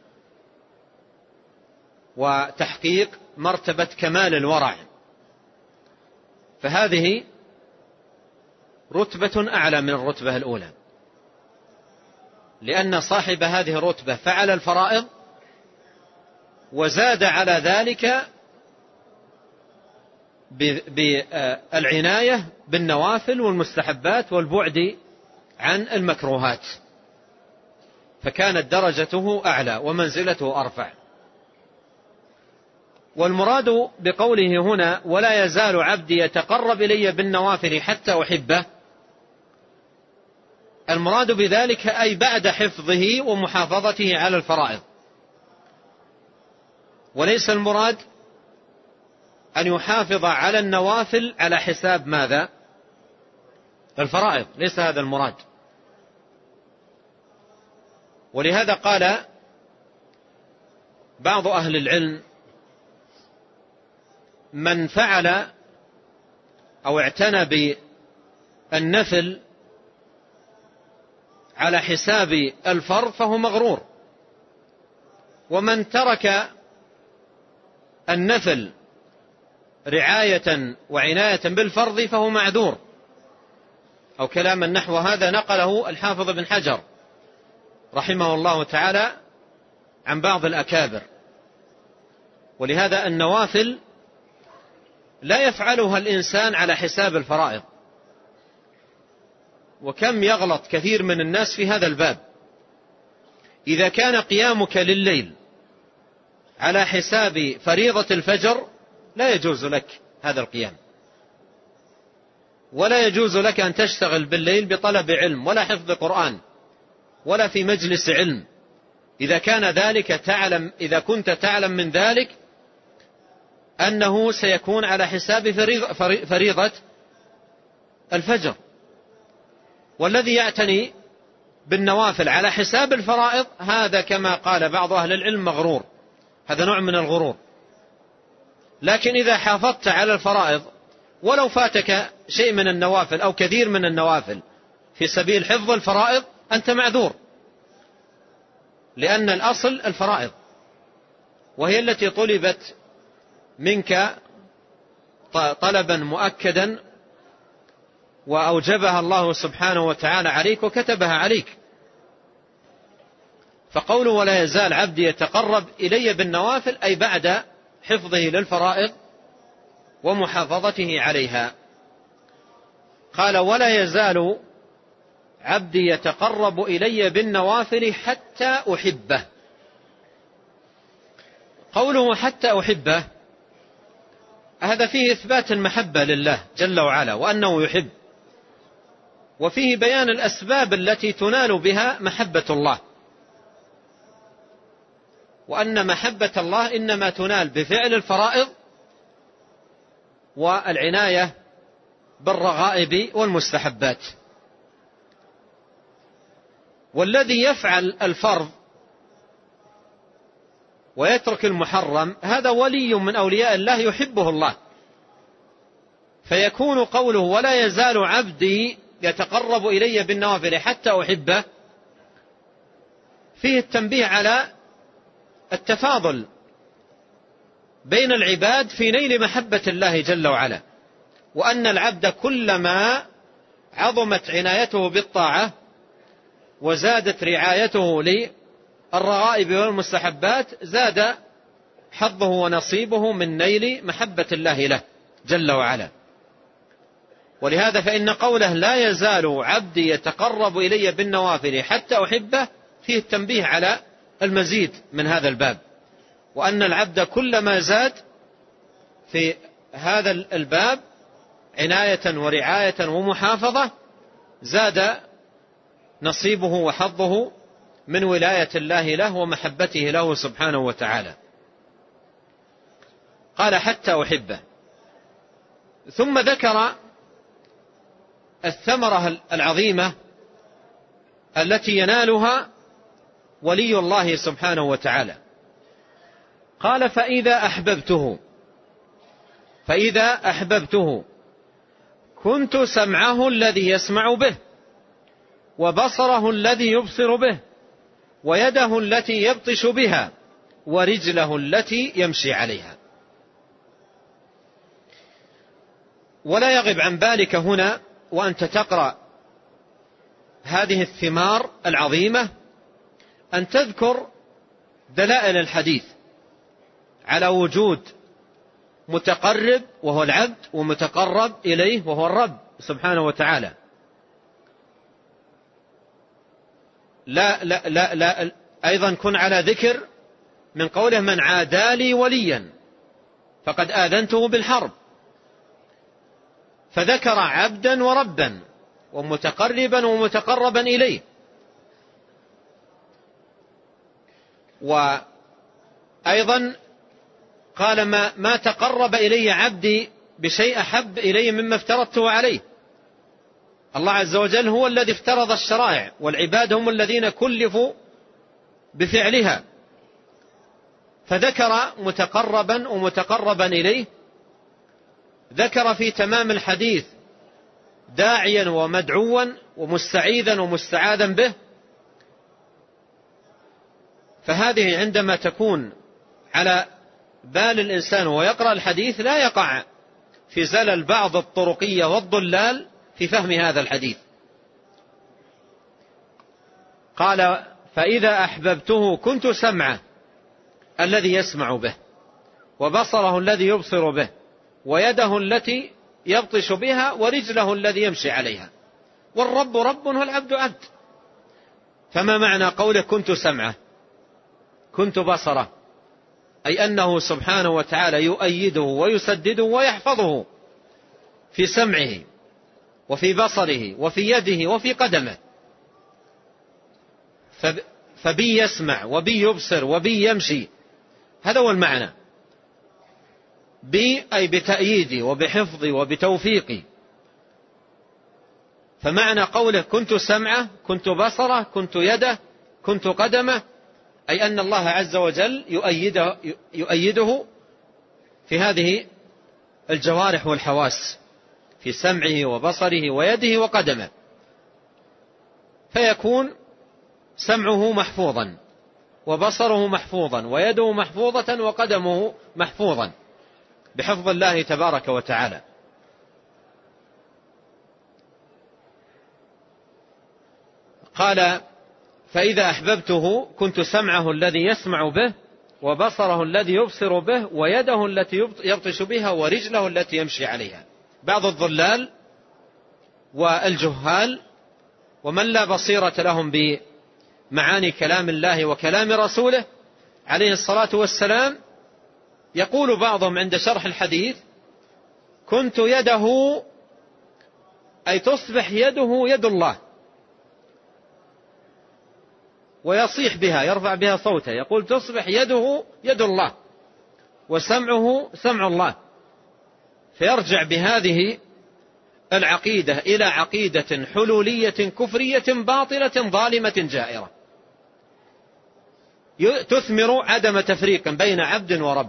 وتحقيق مرتبة كمال الورع. فهذه رتبة أعلى من الرتبة الأولى، لأن صاحب هذه الرتبة فعل الفرائض وزاد على ذلك بالعناية بالنوافل والمستحبات والبعد عن المكروهات، فكانت درجته أعلى ومنزلته أرفع. والمراد بقوله هنا ولا يزال عبدي يتقرب إلي بالنوافل حتى أحبه، المراد بذلك أي بعد حفظه ومحافظته على الفرائض، وليس المراد أن يحافظ على النوافل على حساب ماذا؟ الفرائض، ليس هذا المراد. ولهذا قال بعض أهل العلم من فعل أو اعتنى بالنفل على حساب الفرض فهو مغرور، ومن ترك النفل رعاية وعناية بالفرض فهو معذور. أو كلام النحو هذا نقله الحافظ بن حجر رحمه الله تعالى عن بعض الأكابر. ولهذا النوافل لا يفعلها الإنسان على حساب الفرائض، وكم يغلط كثير من الناس في هذا الباب. إذا كان قيامك لليل على حساب فريضة الفجر لا يجوز لك هذا القيام، ولا يجوز لك أن تشتغل بالليل بطلب علم ولا حفظ قرآن ولا في مجلس علم. إذا كان ذلك إذا كنت تعلم من ذلك أنه سيكون على حساب فريضة الفجر. والذي يعتني بالنوافل على حساب الفرائض هذا كما قال بعض أهل العلم مغرور، هذا نوع من الغرور. لكن إذا حافظت على الفرائض ولو فاتك شيء من النوافل أو كثير من النوافل في سبيل حفظ الفرائض أنت معذور، لأن الأصل الفرائض، وهي التي طلبت منك طلبا مؤكدا وأوجبها الله سبحانه وتعالى عليك وكتبها عليك. فقوله ولا يزال عبدي يتقرب إلي بالنوافل أي بعد حفظه للفرائض ومحافظته عليها. قال ولا يزال عبدي يتقرب إلي بالنوافل حتى أحبه. قوله حتى أحبه هذا فيه إثبات المحبة لله جل وعلا وأنه يحب، وفيه بيان الأسباب التي تنال بها محبة الله، وأن محبة الله إنما تنال بفعل الفرائض والعناية بالرغائب والمستحبات. والذي يفعل الفرض ويترك المحرم هذا ولي من أولياء الله يحبه الله. فيكون قوله ولا يزال عبدي يتقرب إلي بالنوافل حتى أحبه فيه التنبيه على التفاضل بين العباد في نيل محبة الله جل وعلا، وأن العبد كلما عظمت عنايته بالطاعة وزادت رعايته للرغائب والمستحبات زاد حظه ونصيبه من نيل محبة الله له جل وعلا. ولهذا فإن قوله لا يزال عبدي يتقرب إلي بالنوافل حتى أحبه فيه التنبيه على المزيد من هذا الباب، وأن العبد كلما زاد في هذا الباب عناية ورعاية ومحافظة زاد نصيبه وحظه من ولاية الله له ومحبته له سبحانه وتعالى. قال حتى أحبه، ثم ذكر الثمرة العظيمة التي ينالها ولي الله سبحانه وتعالى. قال فإذا أحببته كنت سمعه الذي يسمع به وبصره الذي يبصر به ويده التي يبطش بها ورجله التي يمشي عليها. ولا يغب عن بالك هنا وأنت تقرأ هذه الثمار العظيمة أن تذكر دلائل الحديث على وجود متقرب وهو العبد ومتقرب إليه وهو الرب سبحانه وتعالى. لا أيضا كن على ذكر من قوله من عادى لي وليا فقد آذنته بالحرب، فذكر عبدا وربا ومتقربا ومتقربا إليه. وأيضا قال ما تقرب إلي عبدي بشيء أحب إلي مما افترضته عليه. الله عز وجل هو الذي افترض الشرائع والعباد هم الذين كلفوا بفعلها، فذكر متقربا ومتقربا إليه. ذكر في تمام الحديث داعيا ومدعوا ومستعيذا ومستعاذا به فهذه عندما تكون على بال الإنسان ويقرأ الحديث لا يقع في زلل بعض الطرقية والضلال في فهم هذا الحديث. قال فإذا أحببته كنت سمعه الذي يسمع به، وبصره الذي يبصر به، ويده التي يبطش بها، ورجله الذي يمشي عليها. والرب رب والعبد عبد. فما معنى قوله كنت سمعه كنت بصره؟ أي أنه سبحانه وتعالى يؤيده ويسدده ويحفظه في سمعه وفي بصره وفي يده وفي قدمه. فبي يسمع وبي يبصر وبي يمشي، هذا هو المعنى. بي أي بتأييدي وبحفظي وبتوفيقي. فمعنى قوله كنت سمعه كنت بصره كنت يده كنت قدمه، أي أن الله عز وجل يؤيده في هذه الجوارح والحواس، في سمعه وبصره ويده وقدمه، فيكون سمعه محفوظا وبصره محفوظا ويده محفوظة وقدمه محفوظا بحفظ الله تبارك وتعالى. قال فإذا أحببته كنت سمعه الذي يسمع به، وبصره الذي يبصر به، ويده التي يبطش بها، ورجله التي يمشي عليها. بعض الضلال والجهال ومن لا بصيرة لهم بمعاني كلام الله وكلام رسوله عليه الصلاة والسلام، يقول بعضهم عند شرح الحديث كنت يده، أي تصبح يده يد الله، ويصيح بها يرفع بها صوته، يقول تصبح يده يد الله وسمعه سمع الله. فيرجع بهذه العقيدة إلى عقيدة حلولية كفرية باطلة ظالمة جائرة تثمر عدم تفريق بين عبد ورب.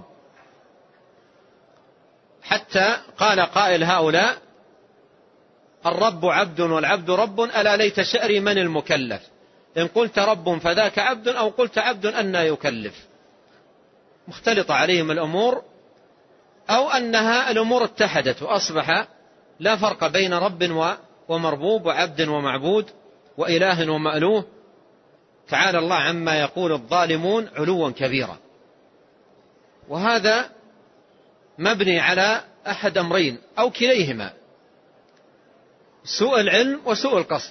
حتى قال قائل هؤلاء الرب عبد والعبد رب، ألا ليت شأري من المكلف، إن قلت رب فذاك عبد أو قلت عبد أنى يكلف. مختلط عليهم الأمور، أو أنها الأمور اتحدت وأصبح لا فرق بين رب ومربوب وعبد ومعبود وإله ومألوه. تعالى الله عما يقول الظالمون علوا كبيرا. وهذا مبني على أحد أمرين أو كليهما: سوء العلم وسوء القصد.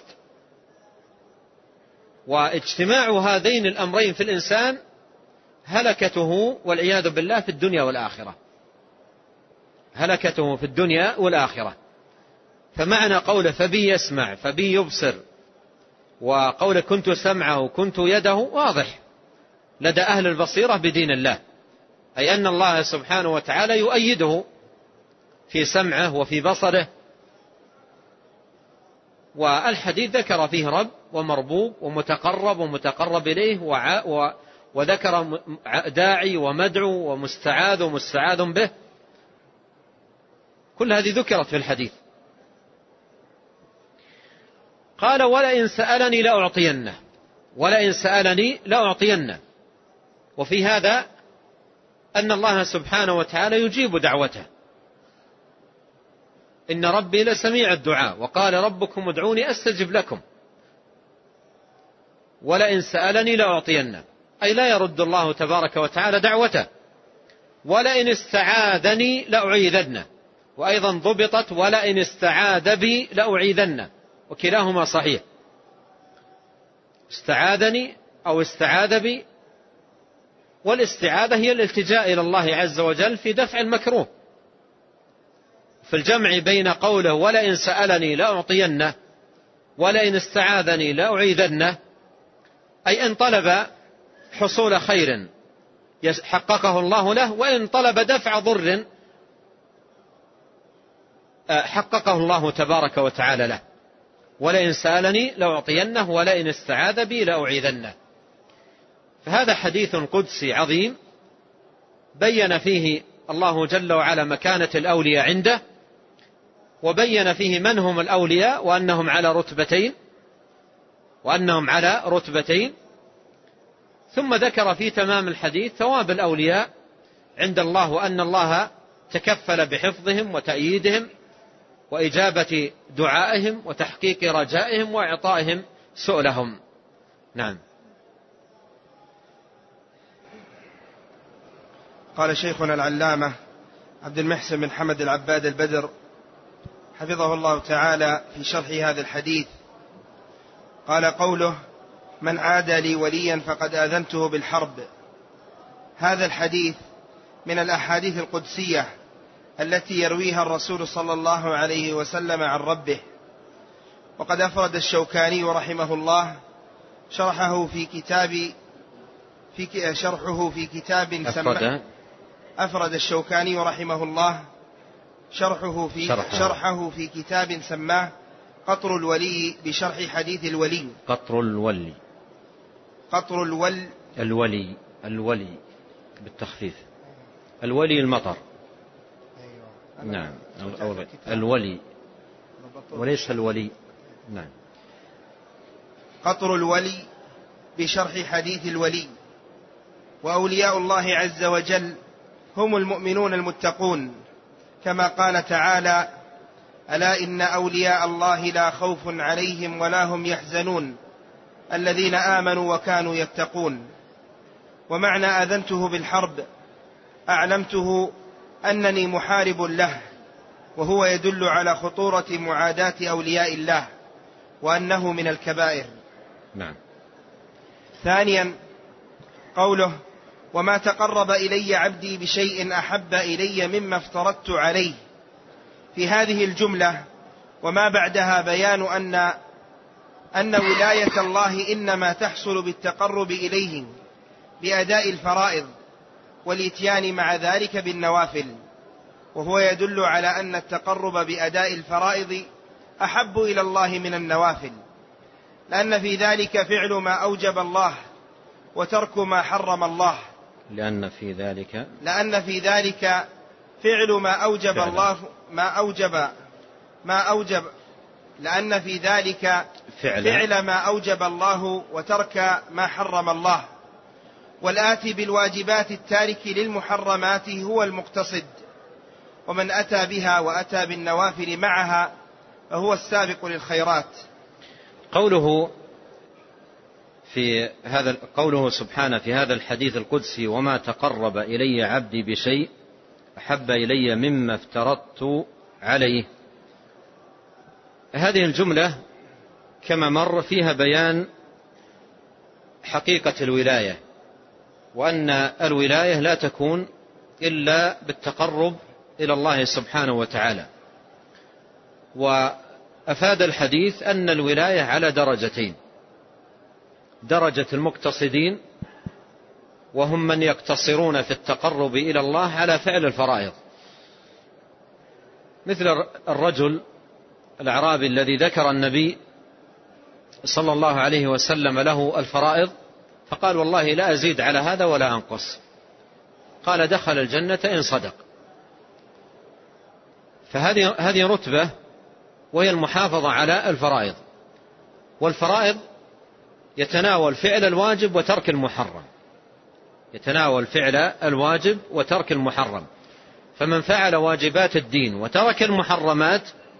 واجتماع هذين الأمرين في الإنسان هلكته والعياذ بالله في الدنيا والآخرة، هلكته في الدنيا والآخرة. فمعنى قوله فبي يسمع فبي يبصر، وقوله كنت سمعه كنت يده، واضح لدى أهل البصيرة بدين الله، أي أن الله سبحانه وتعالى يؤيده في سمعه وفي بصره. والحديث ذكر فيه رب ومربوب ومتقرب ومتقرب إليه، وذكر داعي ومدعو ومستعاذ ومستعاذ به. كل هذه ذكرت في الحديث. قال ولئن سألني لأعطينه، ولئن سألني لأعطينه. وفي هذا أن الله سبحانه وتعالى يجيب دعوته، إن ربي لسميع الدعاء، وقال ربكم ادعوني أستجب لكم. ولئن سألني لأعطينه، أي لا يرد الله تبارك وتعالى دعوته. ولئن استعاذني لأعيذنه، وأيضا ضبطت ولئن استعاذ بي لأعيذنه، وكلاهما صحيح. استعاذني أو استعاذ بي، والاستعاذة هي الالتجاء إلى الله عز وجل في دفع المكروه. في الجمع بين قوله ولئن سألني لأعطينه ولئن استعاذني لأعيذنه، أي إن طلب حصول خير حققه الله له، وإن طلب دفع ضر حققه الله تبارك وتعالى له. ولئن سألني لأعطينه ولئن استعاذ بي لأعيذنه. فهذا حديث قدسي عظيم بين فيه الله جل وعلا مكانة الأولياء عنده، وبين فيه من هم الأولياء وأنهم على رتبتين، ثم ذكر في تمام الحديث ثواب الأولياء عند الله، وأن الله تكفل بحفظهم وتأييدهم وإجابة دعائهم وتحقيق رجائهم وإعطائهم سؤلهم. نعم. قال شيخنا العلامة عبد المحسن بن حمد العباد البدر حفظه الله تعالى في شرح هذا الحديث، قال قوله: من عادى لي وليا فقد آذنته بالحرب. هذا الحديث من الأحاديث القدسية التي يرويها الرسول صلى الله عليه وسلم عن ربه، وقد أفرد الشوكاني رحمه الله شرحه في كتاب أفرد الشوكاني رحمه الله شرحه في كتاب سماه قطر الولي بشرح حديث الولي. قطر الولي بالتخفيف، الولي المطر. نعم، الولي وليس الولي. نعم. قطر الولي بشرح حديث الولي. وأولياء الله عز وجل هم المؤمنون المتقون، كما قال تعالى: ألا إن أولياء الله لا خوف عليهم ولا هم يحزنون الذين آمنوا وكانوا يتقون. ومعنى آذنته بالحرب أعلمته أنني محارب له، وهو يدل على خطورة معاداة أولياء الله وأنه من الكبائر. نعم. ثانيا قوله: وما تقرب إلي عبدي بشيء أحب إلي مما افترضت عليه. في هذه الجملة وما بعدها بيان أن ولاية الله إنما تحصل بالتقرب إليه بأداء الفرائض والإتيان مع ذلك بالنوافل، وهو يدل على أن التقرب بأداء الفرائض أحب إلى الله من النوافل، لأن في ذلك فعل ما أوجب الله وترك ما حرم الله. لأن في ذلك فعل ما أوجب الله لأن في ذلك فعل ما أوجب الله وترك ما حرم الله. والآتي بالواجبات التارك للمحرمات هو المقتصد، ومن أتى بها وأتى بالنوافل معها فهو السابق للخيرات. قوله سبحانه في هذا الحديث القدسي: وما تقرب إلي عبدي بشيء أحب إلي مما افترضت عليه. هذه الجملة كما مر فيها بيان حقيقة الولاية، وأن الولاية لا تكون إلا بالتقرب إلى الله سبحانه وتعالى. وأفاد الحديث أن الولاية على درجتين: درجة المقتصدين، وهم من يقتصرون في التقرب إلى الله على فعل الفرائض، مثل الرجل الأعرابي الذي ذكر النبي صلى الله عليه وسلم له الفرائض فقال: والله لا أزيد على هذا ولا أنقص. قال: دخل الجنة إن صدق. فهذه رتبة، وهي المحافظة على الفرائض. والفرائض يتناول فعل الواجب وترك المحرم. فمن فعل واجبات الدين وترك المحرمات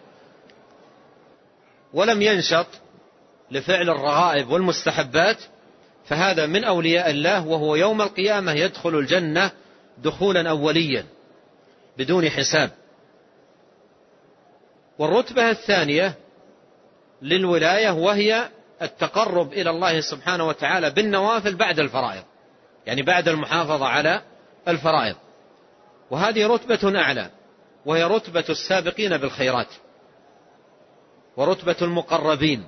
ولم ينشط لفعل الرغائب والمستحبات فهذا من أولياء الله، وهو يوم القيامة يدخل الجنة دخولا أوليا بدون حساب. والرتبة الثانية للولاية وهي التقرب إلى الله سبحانه وتعالى بالنوافل بعد الفرائض، يعني بعد المحافظة على الفرائض. وهذه رتبة أعلى، وهي رتبة السابقين بالخيرات ورتبة المقربين.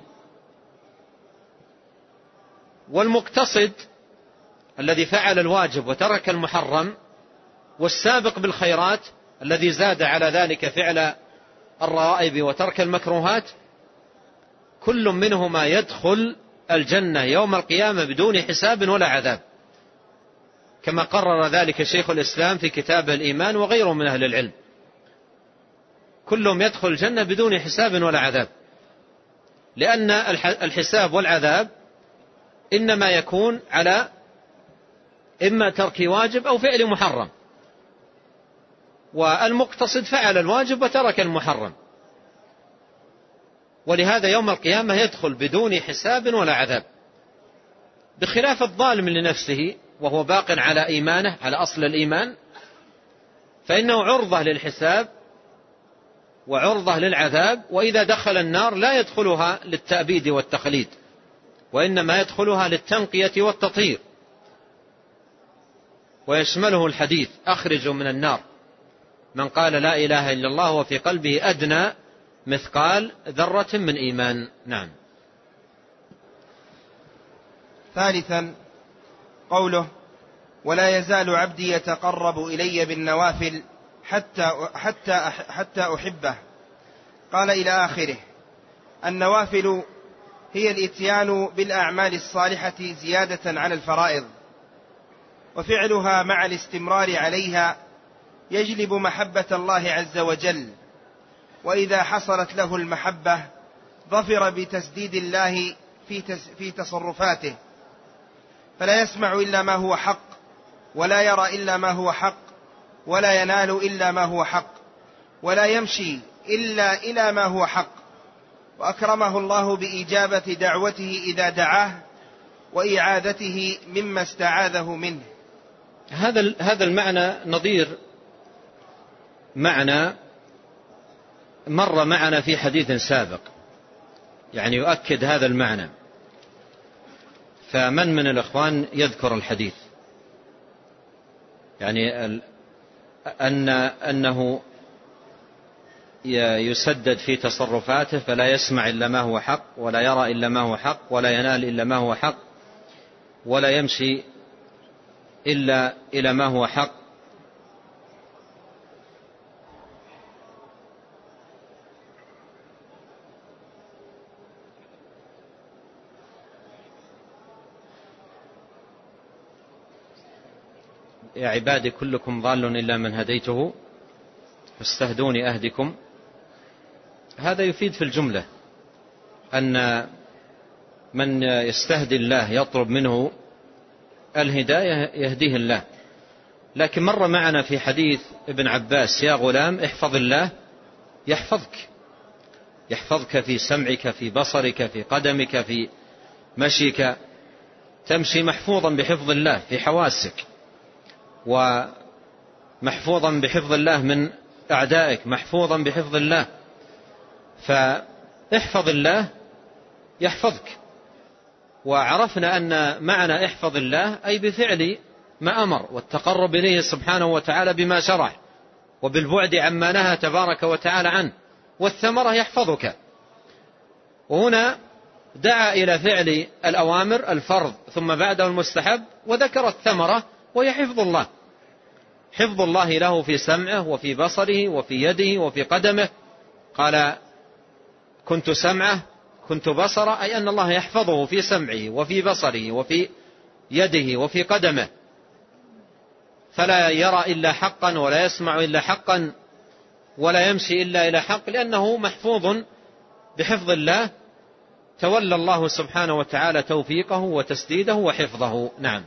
والمقتصد الذي فعل الواجب وترك المحرم، والسابق بالخيرات الذي زاد على ذلك فعل الرغائب وترك المكروهات، كل منهما يدخل الجنة يوم القيامة بدون حساب ولا عذاب، كما قرر ذلك شيخ الإسلام في كتابه الإيمان وغيره من أهل العلم. كلهم يدخل الجنة بدون حساب ولا عذاب، لأن الحساب والعذاب إنما يكون على إما ترك واجب أو فعل محرم، والمقتصد فعل الواجب وترك المحرم، ولهذا يوم القيامة يدخل بدون حساب ولا عذاب، بخلاف الظالم لنفسه وهو باق على إيمانه على أصل الإيمان، فإنه عرضة للحساب وعرضة للعذاب، وإذا دخل النار لا يدخلها للتأبيد والتخليد، وإنما يدخلها للتنقية والتطهير. ويشمله الحديث: أخرجوا من النار من قال لا إله إلا الله وفي قلبه أدنى مثقال ذرة من إيمان. نعم. ثالثا قوله: ولا يزال عبدي يتقرب إلي بالنوافل حتى أحبه. قال إلى آخره. النوافل هي الإتيان بالأعمال الصالحة زيادة على الفرائض، وفعلها مع الاستمرار عليها يجلب محبة الله عز وجل، وإذا حصلت له المحبة ظفر بتسديد الله في تصرفاته، فلا يسمع إلا ما هو حق، ولا يرى إلا ما هو حق، ولا ينال إلا ما هو حق، ولا يمشي إلا إلى ما هو حق، وأكرمه الله بإجابة دعوته إذا دعاه وإعاذته مما استعاذه منه. هذا المعنى نظير معنى مر معنا في حديث سابق، يعني يؤكد هذا المعنى. فمن من الإخوان يذكر الحديث؟ يعني أنه يسدد في تصرفاته، فلا يسمع إلا ما هو حق، ولا يرى إلا ما هو حق، ولا ينال إلا ما هو حق، ولا يمشي إلا إلى ما هو حق. يا عبادي كلكم ضال إلا من هديته فاستهدوني أهدكم. هذا يفيد في الجملة أن من يستهدي الله يطلب منه الهداية يهديه الله. لكن مر معنا في حديث ابن عباس: يا غلام احفظ الله يحفظك في سمعك، في بصرك، في قدمك، في مشيك، تمشي محفوظا بحفظ الله في حواسك، ومحفوظا بحفظ الله من أعدائك، محفوظا بحفظ الله. فاحفظ الله يحفظك. وعرفنا أن معنى احفظ الله أي بفعل ما أمر، والتقرب إليه سبحانه وتعالى بما شرع، وبالبعد عما نهى تبارك وتعالى عنه، والثمرة يحفظك. وهنا دعا إلى فعل الأوامر الفرض ثم بعده المستحب، وذكر الثمرة وهي حفظ الله، حفظ الله له في سمعه وفي بصره وفي يده وفي قدمه. قال: كنت سمعه كنت بصره، أي أن الله يحفظه في سمعه وفي بصره وفي يده وفي قدمه، فلا يرى إلا حقا، ولا يسمع إلا حقا، ولا يمشي إلا إلى حق، لأنه محفوظ بحفظ الله. تولى الله سبحانه وتعالى توفيقه وتسديده وحفظه. نعم.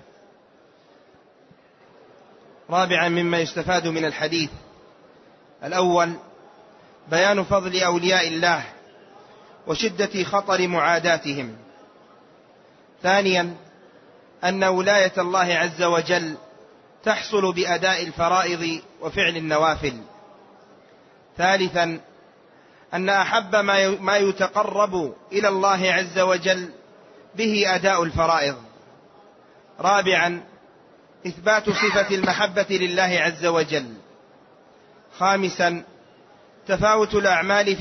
رابعا مما يستفاد من الحديث: الأول بيان فضل أولياء الله وشدة خطر معاداتهم. ثانيا أن ولاية الله عز وجل تحصل بأداء الفرائض وفعل النوافل. ثالثا أن أحب ما يتقرب إلى الله عز وجل به أداء الفرائض. رابعا إثبات صفة المحبة لله عز وجل. خامسا تفاوت الأعمال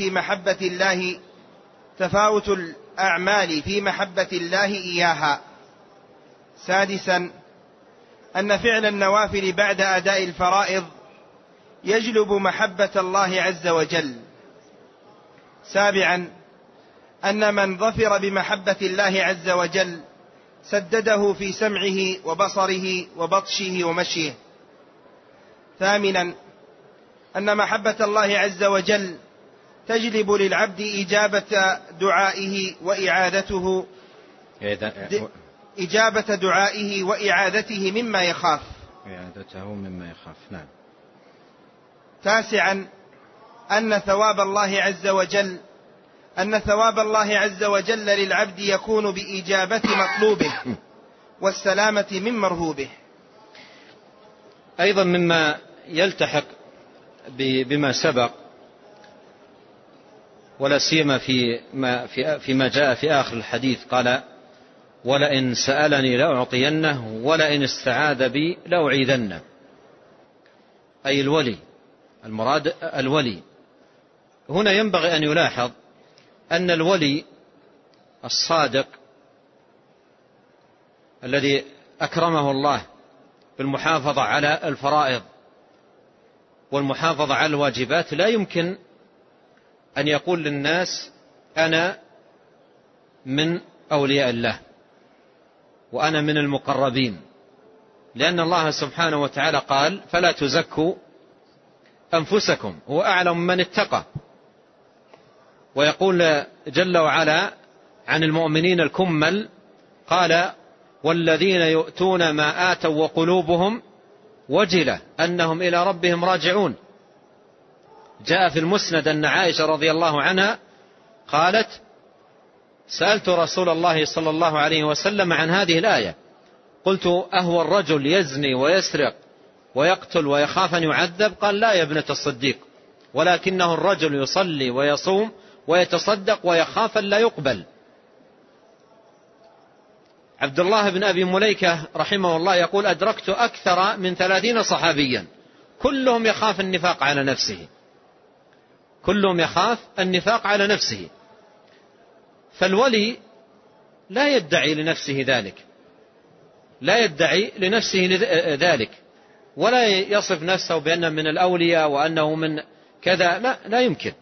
في محبة الله إياها. سادسا أن فعل النوافل بعد أداء الفرائض يجلب محبة الله عز وجل. سابعا أن من ظفر بمحبة الله عز وجل سدده في سمعه وبصره وبطشه ومشيه. ثامنا أن محبة الله عز وجل تجلب للعبد إجابة دعائه وإعادته. إجابة دعائه وإعادته مما يخاف. نعم. 9 أن ثواب الله عز وجل للعبد يكون بإجابة مطلوبه والسلامة من مرهوبه. أيضا مما يلتحق بما سبق ولا سيما فيما جاء في آخر الحديث، قال ولئن سألني لأعطينه ولئن استعاذ بي لأعيذنه، أي الولي، المراد الولي. هنا ينبغي أن يلاحظ أن الولي الصادق الذي أكرمه الله بالمحافظة على الفرائض والمحافظة على الواجبات لا يمكن أن يقول للناس أنا من أولياء الله وأنا من المقربين، لأن الله سبحانه وتعالى قال فلا تزكوا أنفسكم هو أعلم من اتقى. ويقول جل وعلا عن المؤمنين الكمل قال والذين يؤتون ما آتوا وقلوبهم وجلة أنهم إلى ربهم راجعون. جاء في المسند أن عائشة رضي الله عنها قالت سألت رسول الله صلى الله عليه وسلم عن هذه الآية، قلت أهو الرجل يزني ويسرق ويقتل ويخاف أن يعذب؟ قال لا يا ابنة الصديق، ولكنه الرجل يصلي ويصوم ويتصدق ويخاف أن لا يقبل. عبد الله بن أبي مليكة رحمه الله يقول أدركت أكثر من 30 صحابيا كلهم يخاف النفاق على نفسه، كلهم يخاف النفاق على نفسه. فالولي لا يدعي لنفسه ذلك، لا يدعي لنفسه ذلك، ولا يصف نفسه بأنه من الأولياء وأنه من كذا، لا يمكن،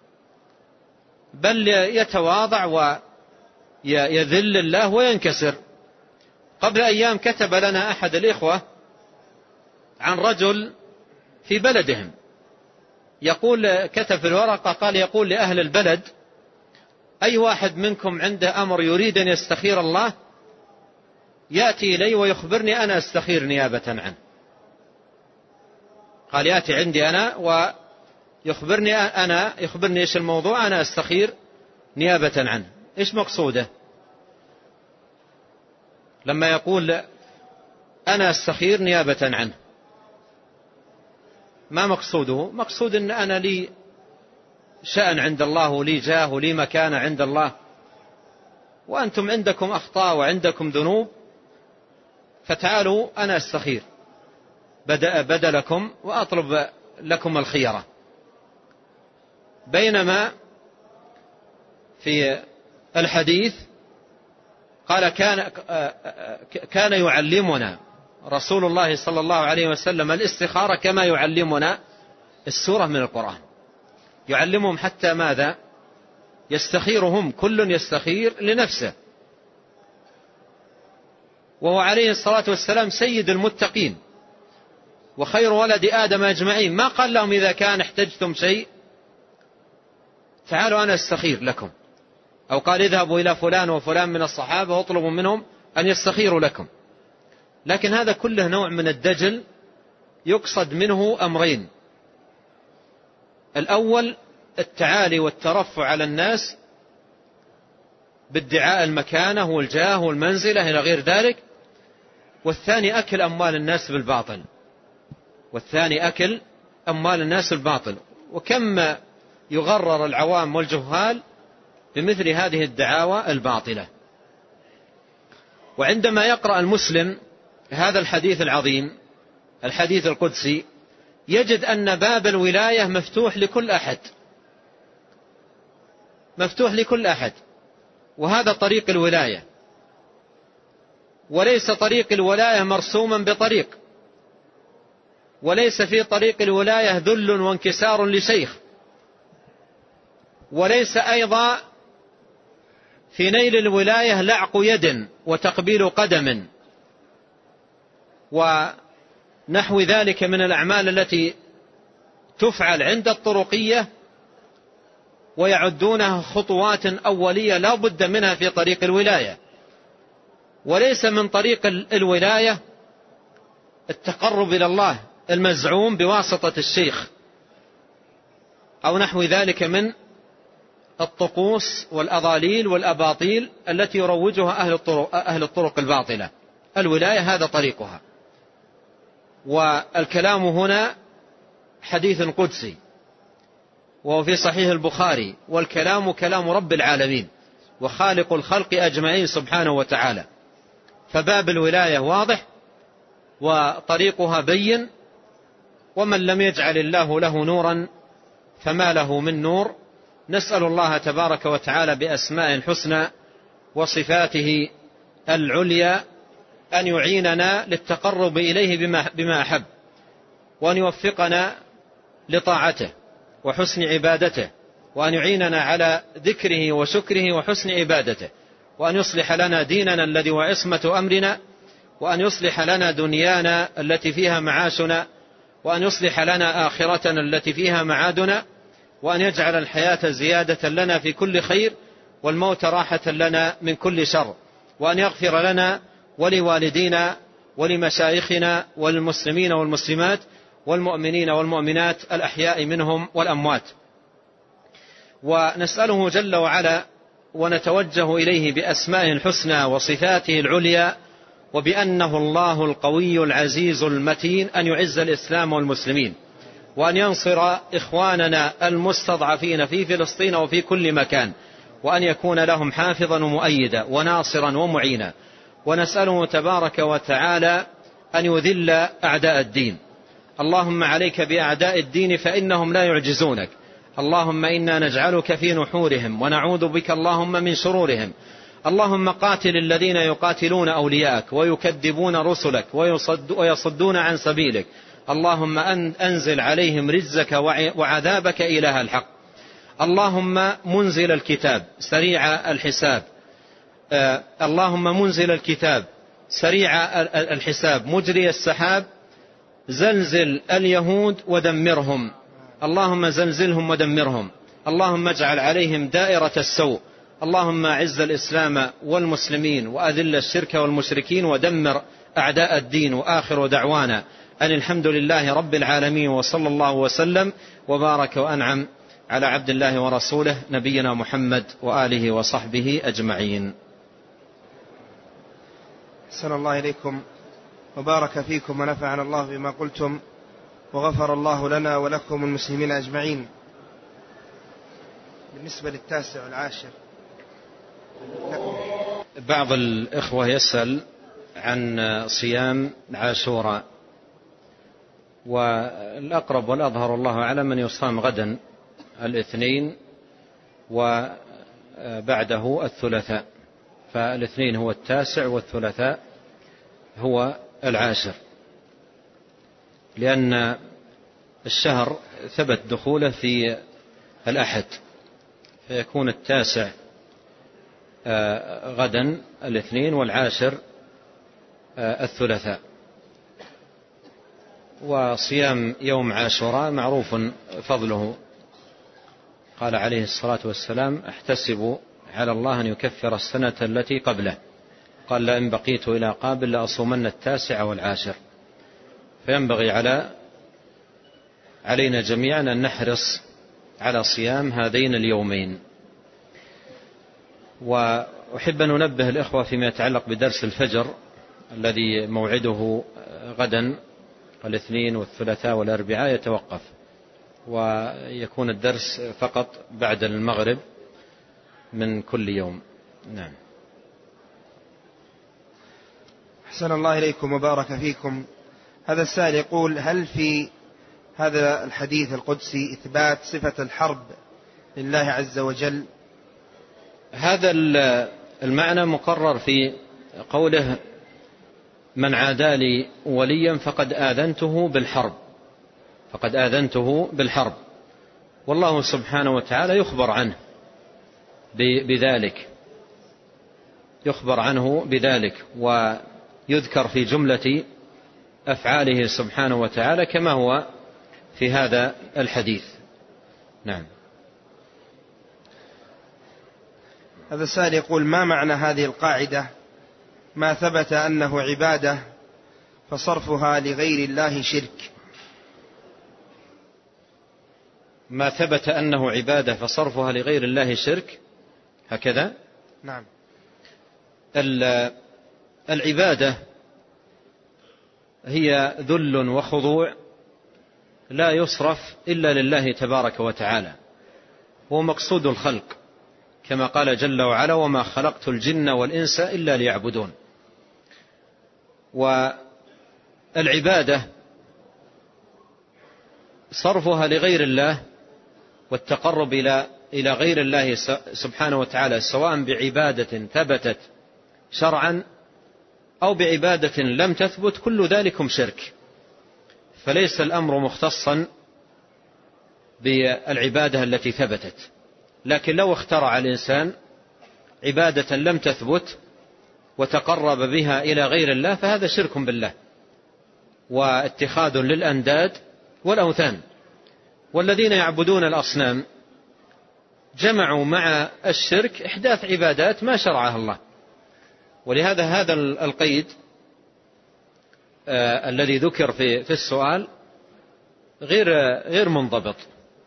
بل يتواضع ويذل الله وينكسر. قبل أيام كتب لنا أحد الإخوة عن رجل في بلدهم يقول، كتب في الورقة قال يقول لأهل البلد أي واحد منكم عنده أمر يريد أن يستخير الله يأتي إلي ويخبرني أنا أستخير نيابة عنه. قال يأتي عندي أنا يخبرني إيش الموضوع أنا أستخير نيابة عنه. إيش مقصوده لما يقول أنا أستخير نيابة عنه؟ ما مقصوده؟ مقصود أن أنا لي شأن عند الله ولي جاه ولي مكانة عند الله، وأنتم عندكم أخطاء وعندكم ذنوب، فتعالوا أنا أستخير بدلكم وأطلب لكم الخيرة. بينما في الحديث قال كان يعلمنا رسول الله صلى الله عليه وسلم الاستخارة كما يعلمنا السورة من القرآن، يعلمهم حتى ماذا؟ يستخيرهم، كل يستخير لنفسه. وهو عليه الصلاة والسلام سيد المتقين وخير ولد آدم أجمعين، ما قال لهم إذا كان احتجتم شيء تعالوا أنا أستخير لكم، أو قال اذهبوا إلى فلان وفلان من الصحابة واطلبوا منهم أن يستخيروا لكم. لكن هذا كله نوع من الدجل يقصد منه أمرين: الأول التعالي والترفع على الناس بادعاء المكانة والجاه والمنزلة إلى غير ذلك، والثاني أكل أموال الناس بالباطل، وكم يغرر العوام والجهال بمثل هذه الدعاوى الباطلة. وعندما يقرأ المسلم هذا الحديث العظيم الحديث القدسي يجد أن باب الولاية مفتوح لكل أحد، وهذا طريق الولاية، وليس طريق الولاية مرسوما بطريق، وليس في طريق الولاية ذل وانكسار لشيخ، وليس أيضا في نيل الولاية لعق يد وتقبيل قدم ونحو ذلك من الأعمال التي تفعل عند الطرقية ويعدونها خطوات أولية لا بد منها في طريق الولاية. وليس من طريق الولاية التقرب إلى الله المزعوم بواسطة الشيخ أو نحو ذلك من الطقوس والأضاليل والأباطيل التي يروجها أهل الطرق الباطلة. الولاية هذا طريقها. والكلام هنا حديث قدسي وهو في صحيح البخاري، والكلام كلام رب العالمين وخالق الخلق أجمعين سبحانه وتعالى. فباب الولاية واضح وطريقها بين، ومن لم يجعل الله له نورا فما له من نور. نسأل الله تبارك وتعالى بأسماء الحسنى وصفاته العليا أن يعيننا للتقرب إليه بما أحب، وأن يوفقنا لطاعته وحسن عبادته، وأن يعيننا على ذكره وشكره وحسن عبادته، وأن يصلح لنا ديننا الذي هو عصمة أمرنا، وأن يصلح لنا دنيانا التي فيها معاشنا، وأن يصلح لنا آخرتنا التي فيها معادنا، وأن يجعل الحياة زيادة لنا في كل خير والموت راحة لنا من كل شر، وأن يغفر لنا ولوالدينا ولمشايخنا والمسلمين والمسلمات والمؤمنين والمؤمنات الأحياء منهم والأموات. ونسأله جل وعلا ونتوجه إليه بأسمائه الحسنى وصفاته العليا وبأنه الله القوي العزيز المتين أن يعز الإسلام والمسلمين، وأن ينصر إخواننا المستضعفين في فلسطين وفي كل مكان، وأن يكون لهم حافظا ومؤيدا وناصرا ومعينا. ونسأله تبارك وتعالى أن يذل أعداء الدين. اللهم عليك بأعداء الدين فإنهم لا يعجزونك. اللهم إنا نجعلك في نحورهم ونعوذ بك اللهم من شرورهم. اللهم قاتل الذين يقاتلون أولياءك ويكذبون رسلك ويصدون عن سبيلك. اللهم أنزل عليهم رجزك وعذابك إله الحق. اللهم منزل الكتاب سريع الحساب، اللهم منزل الكتاب سريع الحساب مجري السحاب، زلزل اليهود ودمرهم. اللهم زلزلهم ودمرهم. اللهم اجعل عليهم دائرة السوء. اللهم اعز الإسلام والمسلمين وأذل الشرك والمشركين ودمر أعداء الدين. وآخر دعوانا أن الحمد لله رب العالمين، وصلى الله وسلم وبارك وأنعم على عبد الله ورسوله نبينا محمد وآله وصحبه أجمعين. أحسن الله إليكم وبارك فيكم ونفعنا الله بما قلتم، وغفر الله لنا ولكم المسلمين أجمعين. بالنسبة للتاسع والعاشر، بعض الإخوة يسأل عن صيام عاشوراء، والأقرب والأظهر الله أعلم أن يصام غدا الاثنين وبعده الثلاثاء، فالاثنين هو التاسع والثلاثاء هو العاشر، لأن الشهر ثبت دخوله في الأحد، فيكون التاسع غدا الاثنين والعاشر الثلاثاء. وصيام يوم عاشوراء معروف فضله، قال عليه الصلاة والسلام: احتسب على الله أن يكفر السنة التي قبله، قال: لئن بقيت إلى قابل لأصومن التاسع والعاشر. فينبغي علينا جميعا أن نحرص على صيام هذين اليومين. وأحب أن ننبه الإخوة فيما يتعلق بدرس الفجر الذي موعده غدا الاثنين والثلاثاء والأربعاء يتوقف، ويكون الدرس فقط بعد المغرب من كل يوم. نعم. أحسن الله إليكم وبارك فيكم. هذا السائل يقول: هل في هذا الحديث القدسي إثبات صفة الحرب لله عز وجل؟ هذا المعنى مقرر في قوله: من عادى لي وليا فقد آذنته بالحرب، فقد آذنته بالحرب. والله سبحانه وتعالى يخبر عنه بذلك، يخبر عنه بذلك، ويذكر في جملة أفعاله سبحانه وتعالى كما هو في هذا الحديث. نعم. هذا السائل يقول: ما معنى هذه القاعدة ما ثبت أنه عبادة فصرفها لغير الله شرك. ما ثبت أنه عبادة فصرفها لغير الله شرك، هكذا؟ نعم. العبادة هي ذل وخضوع لا يصرف إلا لله تبارك وتعالى، هو مقصود الخلق كما قال جل وعلا: وما خلقت الجن والإنس إلا ليعبدون. والعبادة صرفها لغير الله والتقرب إلى غير الله سبحانه وتعالى، سواء بعبادة ثبتت شرعا أو بعبادة لم تثبت، كل ذلك شرك. فليس الأمر مختصا بالعبادة التي ثبتت، لكن لو اخترع الإنسان عبادة لم تثبت وتقرب بها إلى غير الله فهذا شرك بالله واتخاذ للأنداد والأوثان. والذين يعبدون الأصنام جمعوا مع الشرك إحداث عبادات ما شرعها الله. ولهذا هذا القيد الذي ذكر في السؤال غير منضبط،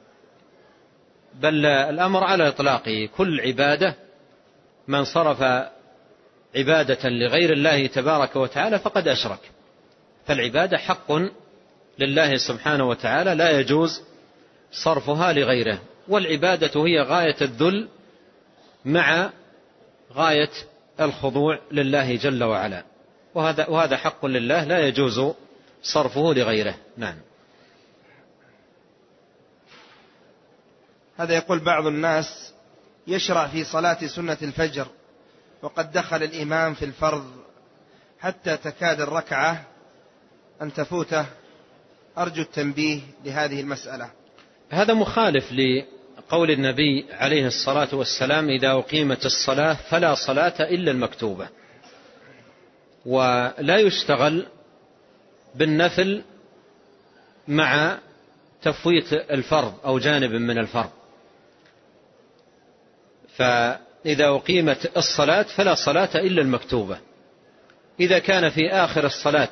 بل الأمر على إطلاقه: كل عبادة من صرف عبادة لغير الله تبارك وتعالى فقد أشرك. فالعبادة حق لله سبحانه وتعالى لا يجوز صرفها لغيره، والعبادة هي غاية الذل مع غاية الخضوع لله جل وعلا، وهذا حق لله لا يجوز صرفه لغيره. نعم. هذا يقول بعض الناس يشرع في صلاة سنة الفجر وقد دخل الإمام في الفرض حتى تكاد الركعة أن تفوته، أرجو التنبيه لهذه المسألة. هذا مخالف لقول النبي عليه الصلاة والسلام: إذا أقيمت الصلاة فلا صلاة إلا المكتوبة. ولا يشتغل بالنفل مع تفويت الفرض أو جانب من الفرض. فإذا أقيمت الصلاة فلا صلاة إلا المكتوبة. إذا كان في آخر الصلاة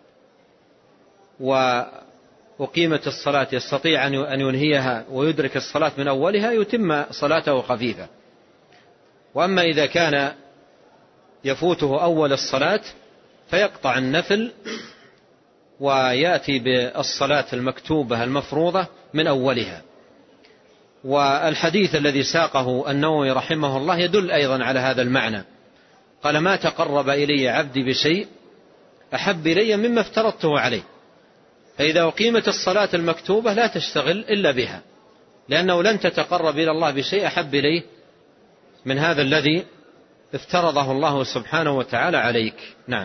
وأقيمت الصلاة يستطيع أن ينهيها ويدرك الصلاة من أولها يتم صلاته خفيفة. وأما إذا كان يفوته أول الصلاة فيقطع النفل ويأتي بالصلاة المكتوبة المفروضة من أولها. والحديث الذي ساقه النووي رحمه الله يدل أيضا على هذا المعنى. قال: ما تقرب إلي عبدي بشيء أحب إلي مما افترضته عليه. فإذا أقيمت الصلاة المكتوبة لا تشتغل إلا بها، لأنه لن تتقرب إلى الله بشيء أحب إليه من هذا الذي افترضه الله سبحانه وتعالى عليك. نعم.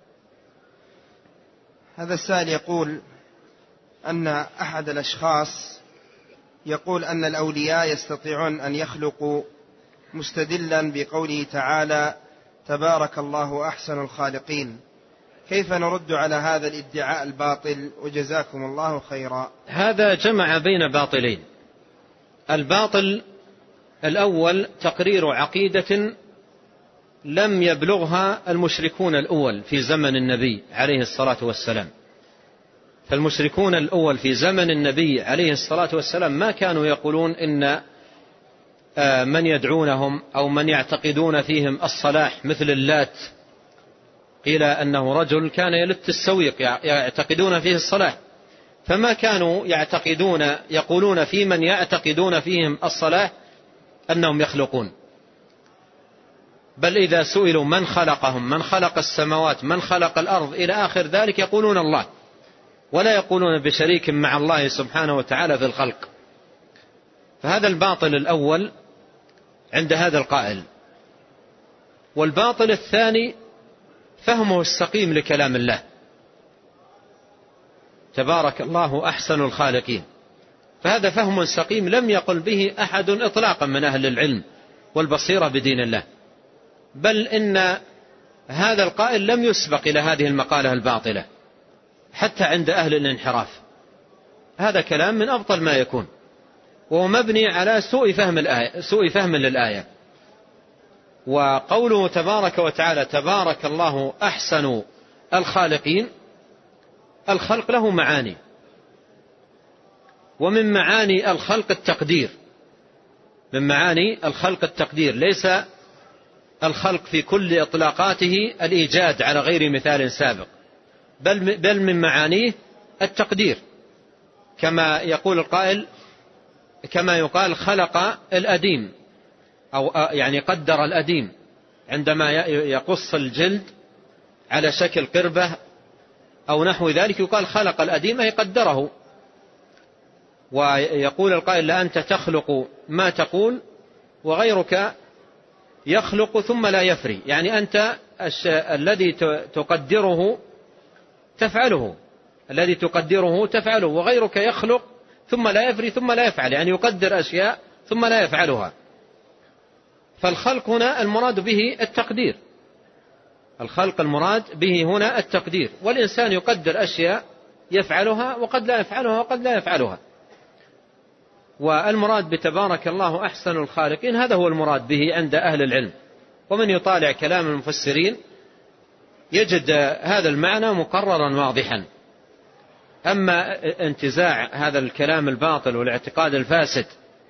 هذا السائل يقول أن أحد الأشخاص يقول أن الأولياء يستطيعون أن يخلقوا مستدلا بقوله تعالى: تبارك الله أحسن الخالقين. كيف نرد على هذا الادعاء الباطل؟ وجزاكم الله خيرا. هذا جمع بين باطلين. الباطل الأول تقرير عقيدة لم يبلغها المشركون الأول في زمن النبي عليه الصلاة والسلام. فالمشركون الأول في زمن النبي عليه الصلاة والسلام ما كانوا يقولون إن من يدعونهم أو من يعتقدون فيهم الصلاح مثل اللات، قيل أنه رجل كان يلت السويق يعتقدون فيه الصلاح، فما كانوا يقولون في من يعتقدون فيهم الصلاح أنهم يخلقون. بل إذا سئلوا من خلقهم، من خلق السماوات، من خلق الأرض إلى آخر ذلك، يقولون الله، ولا يقولون بشريك مع الله سبحانه وتعالى في الخلق. فهذا الباطل الأول عند هذا القائل. والباطل الثاني فهمه السقيم لكلام الله: تبارك الله أحسن الخالقين. فهذا فهم سقيم لم يقل به أحد إطلاقا من أهل العلم والبصيرة بدين الله، بل إن هذا القائل لم يسبق إلى هذه المقالة الباطلة حتى عند أهل الانحراف. هذا كلام من أبطل ما يكون، وهو مبني على سوء فهم للآية. وقوله تبارك وتعالى تبارك الله أحسن الخالقين، الخلق له معاني، ومن معاني الخلق التقدير، من معاني الخلق التقدير، ليس الخلق في كل إطلاقاته الإيجاد على غير مثال سابق، بل من معانيه التقدير، كما يقول القائل، كما يقال خلق الأديم، أو يعني قدر الأديم، عندما يقص الجلد على شكل قربة أو نحو ذلك يقال خلق الأديم أي قدره. ويقول القائل لأنت تخلق ما تقول وغيرك يخلق ثم لا يفري، يعني أنت الذي تقدره تفعله، الذي تقدره تفعله، وغيرك يخلق ثم لا يفري ثم لا يفعل، يعني يقدر أشياء ثم لا يفعلها. فالخلق هنا المراد به التقدير، الخلق المراد به هنا التقدير، والإنسان يقدر أشياء يفعلها وقد لا يفعلها وقد لا يفعلها. والمراد بتبارك الله أحسن الخالقين هذا هو المراد به عند أهل العلم، ومن يطالع كلام المفسرين يجد هذا المعنى مقررا واضحا. أما انتزاع هذا الكلام الباطل والاعتقاد الفاسد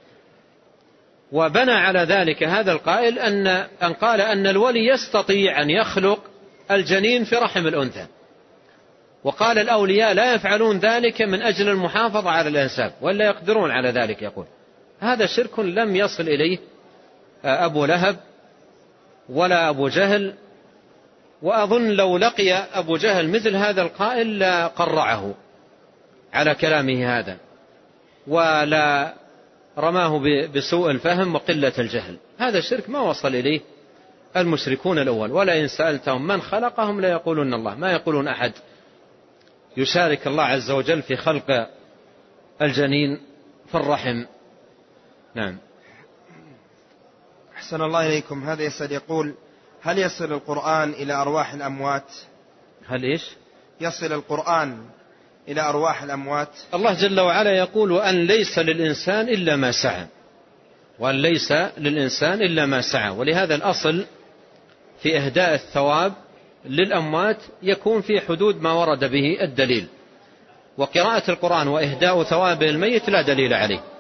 وبنى على ذلك هذا القائل أن قال أن الولي يستطيع أن يخلق الجنين في رحم الأنثى، وقال الأولياء لا يفعلون ذلك من أجل المحافظة على الأنساب ولا يقدرون على ذلك. يقول هذا شرك لم يصل إليه أبو لهب ولا أبو جهل، وأظن لو لقي أبو جهل مثل هذا القائل لقرعه على كلامه هذا ولا رماه بسوء الفهم وقلة الجهل. هذا الشرك ما وصل إليه المشركون الأول، ولا إن سألتهم من خلقهم لا يقولون الله، ما يقولون أحد يشارك الله عز وجل في خلق الجنين في الرحم. نعم. أحسن الله إليكم. هذا يسأل يقول هل يصل القرآن إلى أرواح الأموات؟ هل إيش؟ يصل القرآن إلى أرواح الأموات؟ الله جل وعلا يقول وأن ليس للإنسان إلا ما سعى، وأن ليس للإنسان إلا ما سعى. ولهذا الأصل في إهداء الثواب للأموات يكون في حدود ما ورد به الدليل، وقراءة القرآن وإهداء ثواب الميت لا دليل عليه.